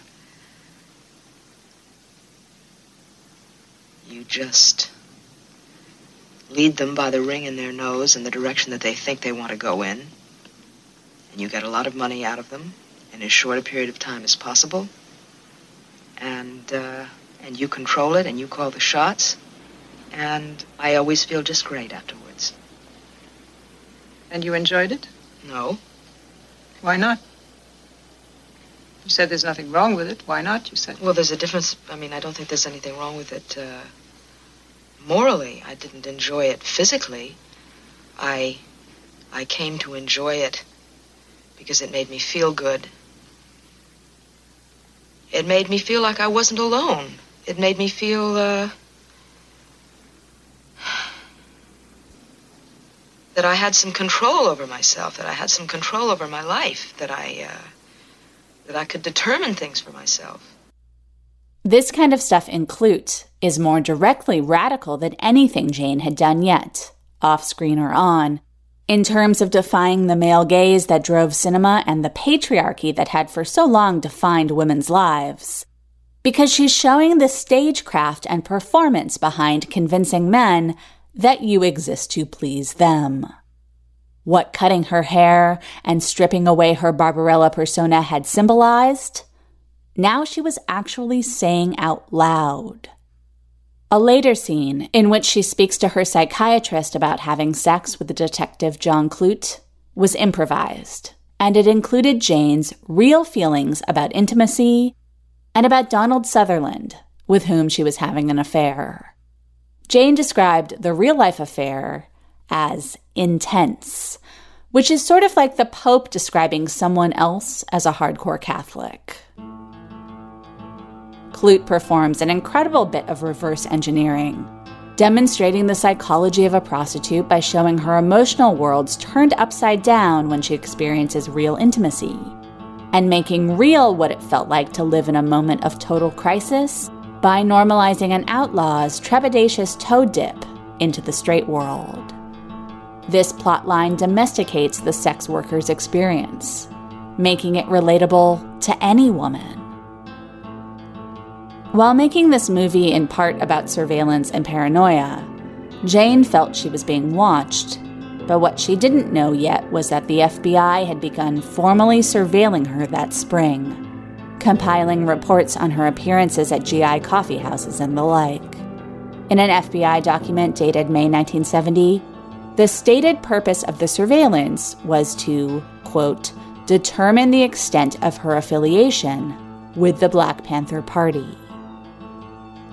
You just lead them by the ring in their nose in the direction that they think they want to go in. And you get a lot of money out of them in as short a period of time as possible. And, uh, and you control it and you call the shots. And I always feel just great afterwards. And you enjoyed it? No. Why not? You said there's nothing wrong with it. Why not, you said? Well, there's a difference. I mean, I don't think there's anything wrong with it. Uh, morally, I didn't enjoy it physically. I, I came to enjoy it because it made me feel good. It made me feel like I wasn't alone. It made me feel, uh... that I had some control over myself, that I had some control over my life, that I, uh... that I could determine things for myself. This kind of stuff in Klute is more directly radical than anything Jane had done yet, off-screen or on, in terms of defying the male gaze that drove cinema and the patriarchy that had for so long defined women's lives. Because she's showing the stagecraft and performance behind convincing men that you exist to please them. What cutting her hair and stripping away her Barbarella persona had symbolized, now she was actually saying out loud. A later scene, in which she speaks to her psychiatrist about having sex with the detective John Klute, was improvised, and it included Jane's real feelings about intimacy and about Donald Sutherland, with whom she was having an affair. Jane described the real-life affair as intense, which is sort of like the Pope describing someone else as a hardcore Catholic. Klute performs an incredible bit of reverse engineering, demonstrating the psychology of a prostitute by showing her emotional worlds turned upside down when she experiences real intimacy, and making real what it felt like to live in a moment of total crisis by normalizing an outlaw's trepidatious toe dip into the straight world. This plotline domesticates the sex worker's experience, making it relatable to any woman. While making this movie in part about surveillance and paranoia, Jane felt she was being watched, but what she didn't know yet was that the F B I had begun formally surveilling her that spring, compiling reports on her appearances at G I coffee houses and the like. In an F B I document dated May nineteen seventy, the stated purpose of the surveillance was to, quote, determine the extent of her affiliation with the Black Panther Party.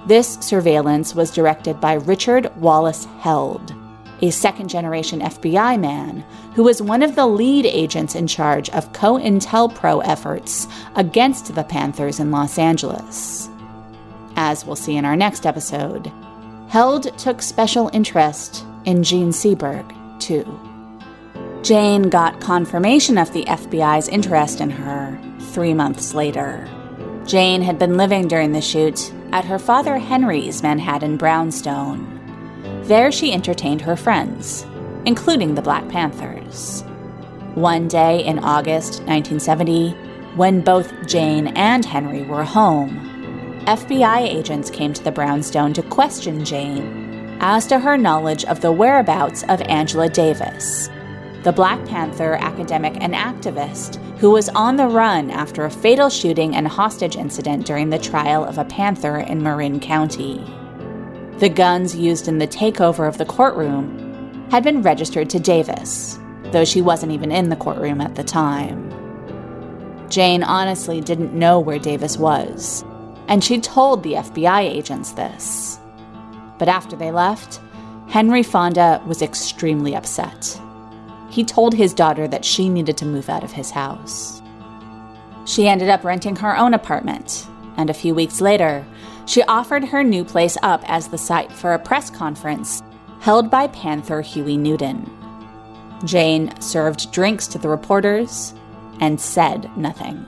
This surveillance was directed by Richard Wallace Held, a second-generation F B I man who was one of the lead agents in charge of COINTELPRO efforts against the Panthers in Los Angeles. As we'll see in our next episode, Held took special interest in Jean Seberg, too. Jane got confirmation of the F B I's interest in her three months later. Jane had been living during the shoot at her father Henry's Manhattan brownstone. There she entertained her friends, including the Black Panthers. One day in August nineteen seventy, when both Jane and Henry were home, F B I agents came to the brownstone to question Jane as to her knowledge of the whereabouts of Angela Davis, the Black Panther academic and activist who was on the run after a fatal shooting and hostage incident during the trial of a Panther in Marin County. The guns used in the takeover of the courtroom had been registered to Davis, though she wasn't even in the courtroom at the time. Jane honestly didn't know where Davis was, and she told the F B I agents this. But after they left, Henry Fonda was extremely upset. He told his daughter that she needed to move out of his house. She ended up renting her own apartment, and a few weeks later, she offered her new place up as the site for a press conference held by Panther Huey Newton. Jane served drinks to the reporters and said nothing.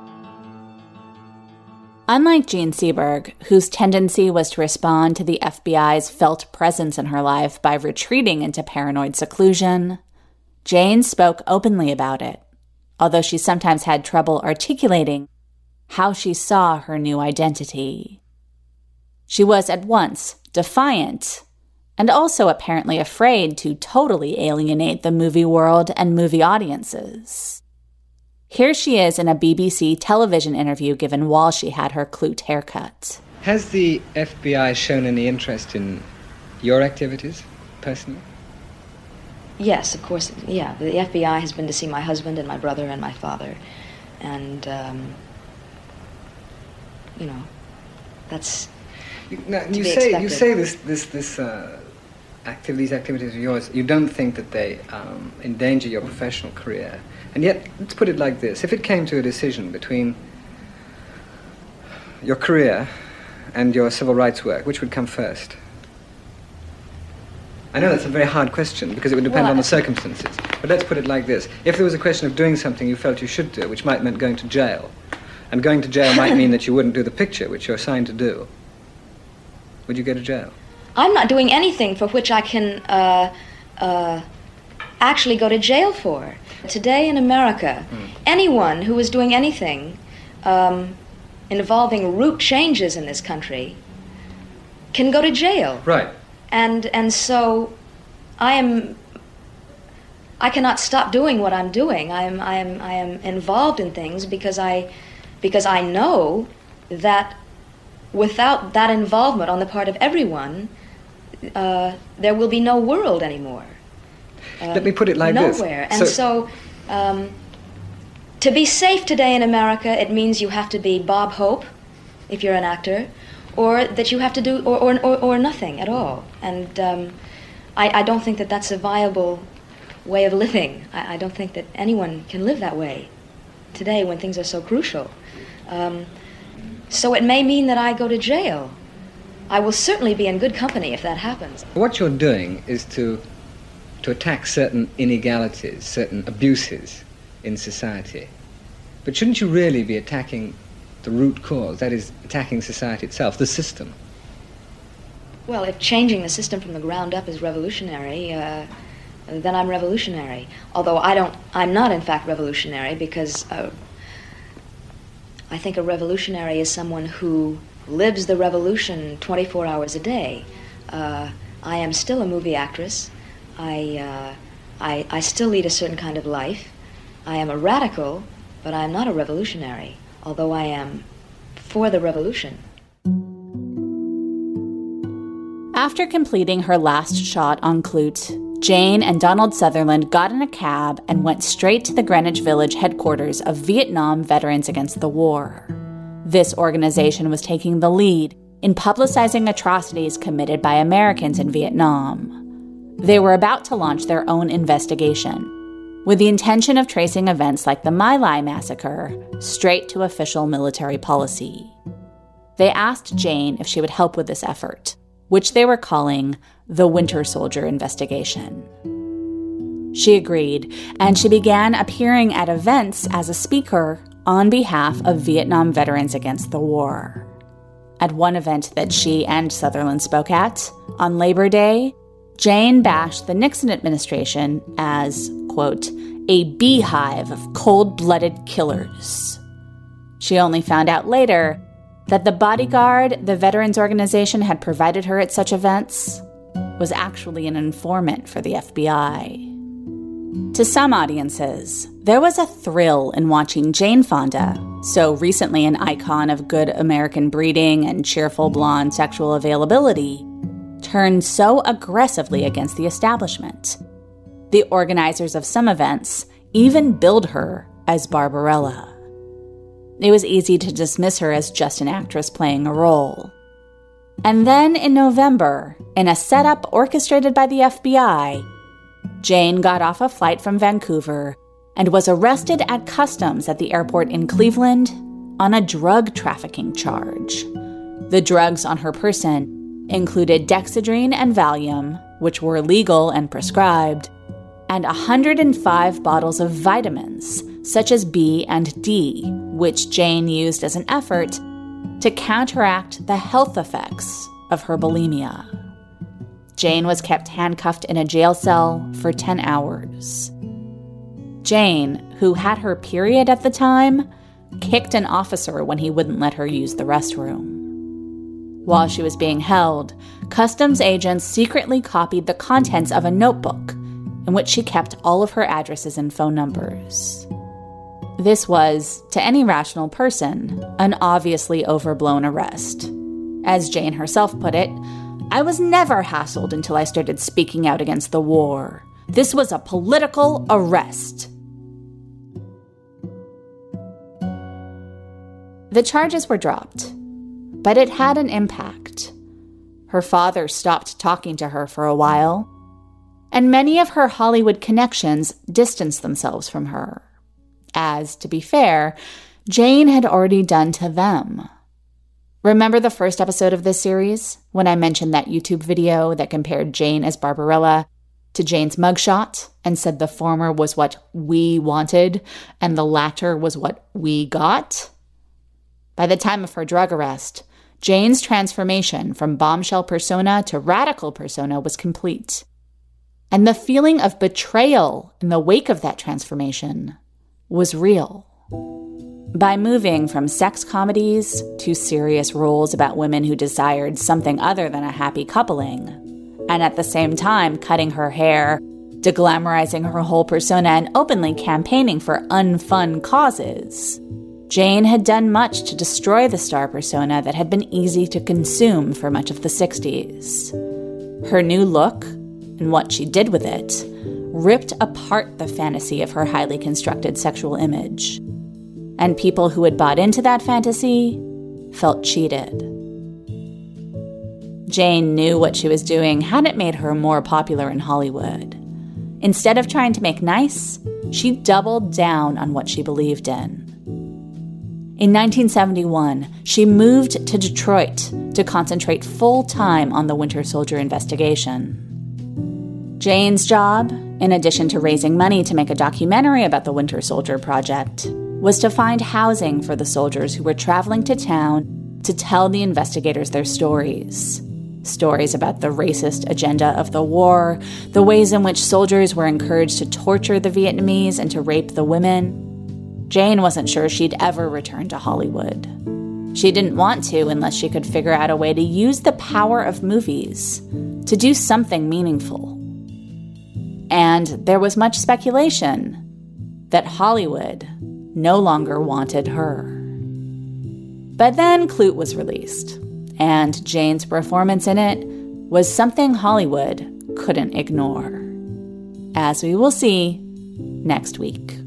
Unlike Jean Seberg, whose tendency was to respond to the F B I's felt presence in her life by retreating into paranoid seclusion, Jane spoke openly about it, although she sometimes had trouble articulating how she saw her new identity. She was at once defiant and also apparently afraid to totally alienate the movie world and movie audiences. Here she is in a B B C television interview given while she had her Clute haircut. Has the F B I shown any interest in your activities, personally? Yes, of course. Yeah, the F B I has been to see my husband and my brother and my father. And, um, you know, that's you, now, to you be say expected. You say this, this, this uh, activ- these activities of yours, you don't think that they um, endanger your professional career. And yet, let's put it like this. If it came to a decision between your career and your civil rights work, which would come first? I know that's a very hard question because it would depend well, on the circumstances. But let's put it like this. If there was a question of doing something you felt you should do, which might mean going to jail, and going to jail might mean that you wouldn't do the picture which you're assigned to do, would you go to jail? I'm not doing anything for which I can uh, uh, actually go to jail for. Today in America, mm. anyone who is doing anything um, involving root changes in this country can go to jail. Right. And and so I am I cannot stop doing what I'm doing. I am I am I am involved in things because I because I know that without that involvement on the part of everyone, uh, there will be no world anymore. Uh, Let me put it like nowhere. this. Nowhere. And so, so um, to be safe today in America, it means you have to be Bob Hope, if you're an actor, or that you have to do, or or, or, or nothing at all. And um, I, I don't think that that's a viable way of living. I, I don't think that anyone can live that way today when things are so crucial. Um, so it may mean that I go to jail. I will certainly be in good company if that happens. What you're doing is to to attack certain inegalities, certain abuses in society. But shouldn't you really be attacking the root cause, that is, attacking society itself, the system? Well, if changing the system from the ground up is revolutionary, uh, then I'm revolutionary. Although I don't, I'm not in fact revolutionary because uh, I think a revolutionary is someone who lives the revolution twenty-four hours a day. Uh, I am still a movie actress. I, uh, I, I still lead a certain kind of life. I am a radical, but I am not a revolutionary, although I am for the revolution. After completing her last shot on Clute, Jane and Donald Sutherland got in a cab and went straight to the Greenwich Village headquarters of Vietnam Veterans Against the War. This organization was taking the lead in publicizing atrocities committed by Americans in Vietnam. They were about to launch their own investigation, with the intention of tracing events like the My Lai massacre straight to official military policy. They asked Jane if she would help with this effort, which they were calling the Winter Soldier investigation. She agreed, and she began appearing at events as a speaker on behalf of Vietnam veterans against the war. At one event that she and Sutherland spoke at, on Labor Day, Jane bashed the Nixon administration as, quote, a beehive of cold-blooded killers. She only found out later that the bodyguard the veterans organization had provided her at such events was actually an informant for the F B I. To some audiences, there was a thrill in watching Jane Fonda, so recently an icon of good American breeding and cheerful blonde sexual availability, turn so aggressively against the establishment. The organizers of some events even billed her as Barbarella. It was easy to dismiss her as just an actress playing a role. And then in November, in a setup orchestrated by the F B I, Jane got off a flight from Vancouver and was arrested at customs at the airport in Cleveland on a drug trafficking charge. The drugs on her person included Dexedrine and Valium, which were legal and prescribed, and one hundred five bottles of vitamins, such as B and D, which Jane used as an effort to counteract the health effects of her bulimia. Jane was kept handcuffed in a jail cell for ten hours. Jane, who had her period at the time, kicked an officer when he wouldn't let her use the restroom. While she was being held, customs agents secretly copied the contents of a notebook in which she kept all of her addresses and phone numbers. This was, to any rational person, an obviously overblown arrest. As Jane herself put it, I was never hassled until I started speaking out against the war. This was a political arrest. The charges were dropped, but it had an impact. Her father stopped talking to her for a while, and many of her Hollywood connections distanced themselves from her, as, to be fair, Jane had already done to them. Remember the first episode of this series, when I mentioned that YouTube video that compared Jane as Barbarella to Jane's mugshot and said the former was what we wanted and the latter was what we got? By the time of her drug arrest, Jane's transformation from bombshell persona to radical persona was complete. And the feeling of betrayal in the wake of that transformation was real. By moving from sex comedies to serious roles about women who desired something other than a happy coupling, and at the same time cutting her hair, deglamorizing her whole persona, and openly campaigning for unfun causes, Jane had done much to destroy the star persona that had been easy to consume for much of the sixties. Her new look, and what she did with it, ripped apart the fantasy of her highly constructed sexual image. And people who had bought into that fantasy felt cheated. Jane knew what she was doing hadn't made her more popular in Hollywood. Instead of trying to make nice, she doubled down on what she believed in. In nineteen seventy-one, she moved to Detroit to concentrate full-time on the Winter Soldier investigation. Jane's job, in addition to raising money to make a documentary about the Winter Soldier project, was to find housing for the soldiers who were traveling to town to tell the investigators their stories. Stories about the racist agenda of the war, the ways in which soldiers were encouraged to torture the Vietnamese and to rape the women. Jane wasn't sure she'd ever return to Hollywood. She didn't want to unless she could figure out a way to use the power of movies to do something meaningful. And there was much speculation that Hollywood no longer wanted her. But then Klute was released, and Jane's performance in it was something Hollywood couldn't ignore. As we will see next week.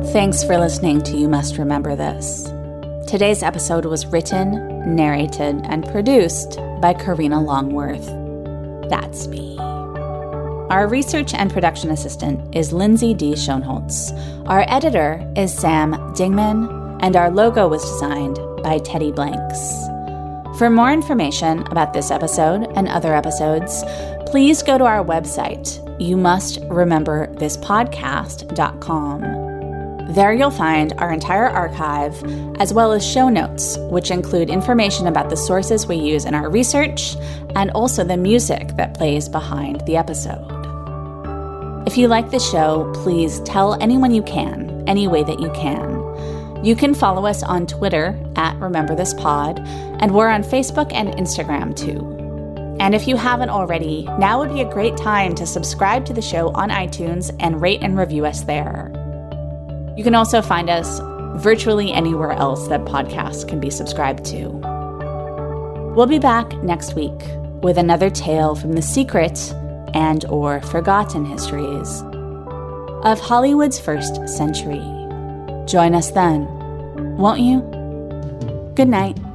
Thanks for listening to You Must Remember This. Today's episode was written, narrated, and produced by Karina Longworth. That's me. Our research and production assistant is Lindsay D. Schoenholtz. Our editor is Sam Dingman, and our logo was designed by Teddy Blanks. For more information about this episode and other episodes, please go to our website, you must remember this podcast dot com. There you'll find our entire archive, as well as show notes, which include information about the sources we use in our research, and also the music that plays behind the episode. If you like the show, please tell anyone you can, any way that you can. You can follow us on Twitter at RememberThisPod, and we're on Facebook and Instagram too. And if you haven't already, now would be a great time to subscribe to the show on iTunes and rate and review us there. You can also find us virtually anywhere else that podcasts can be subscribed to. We'll be back next week with another tale from the secret and or forgotten histories of Hollywood's first century. Join us then, won't you? Good night.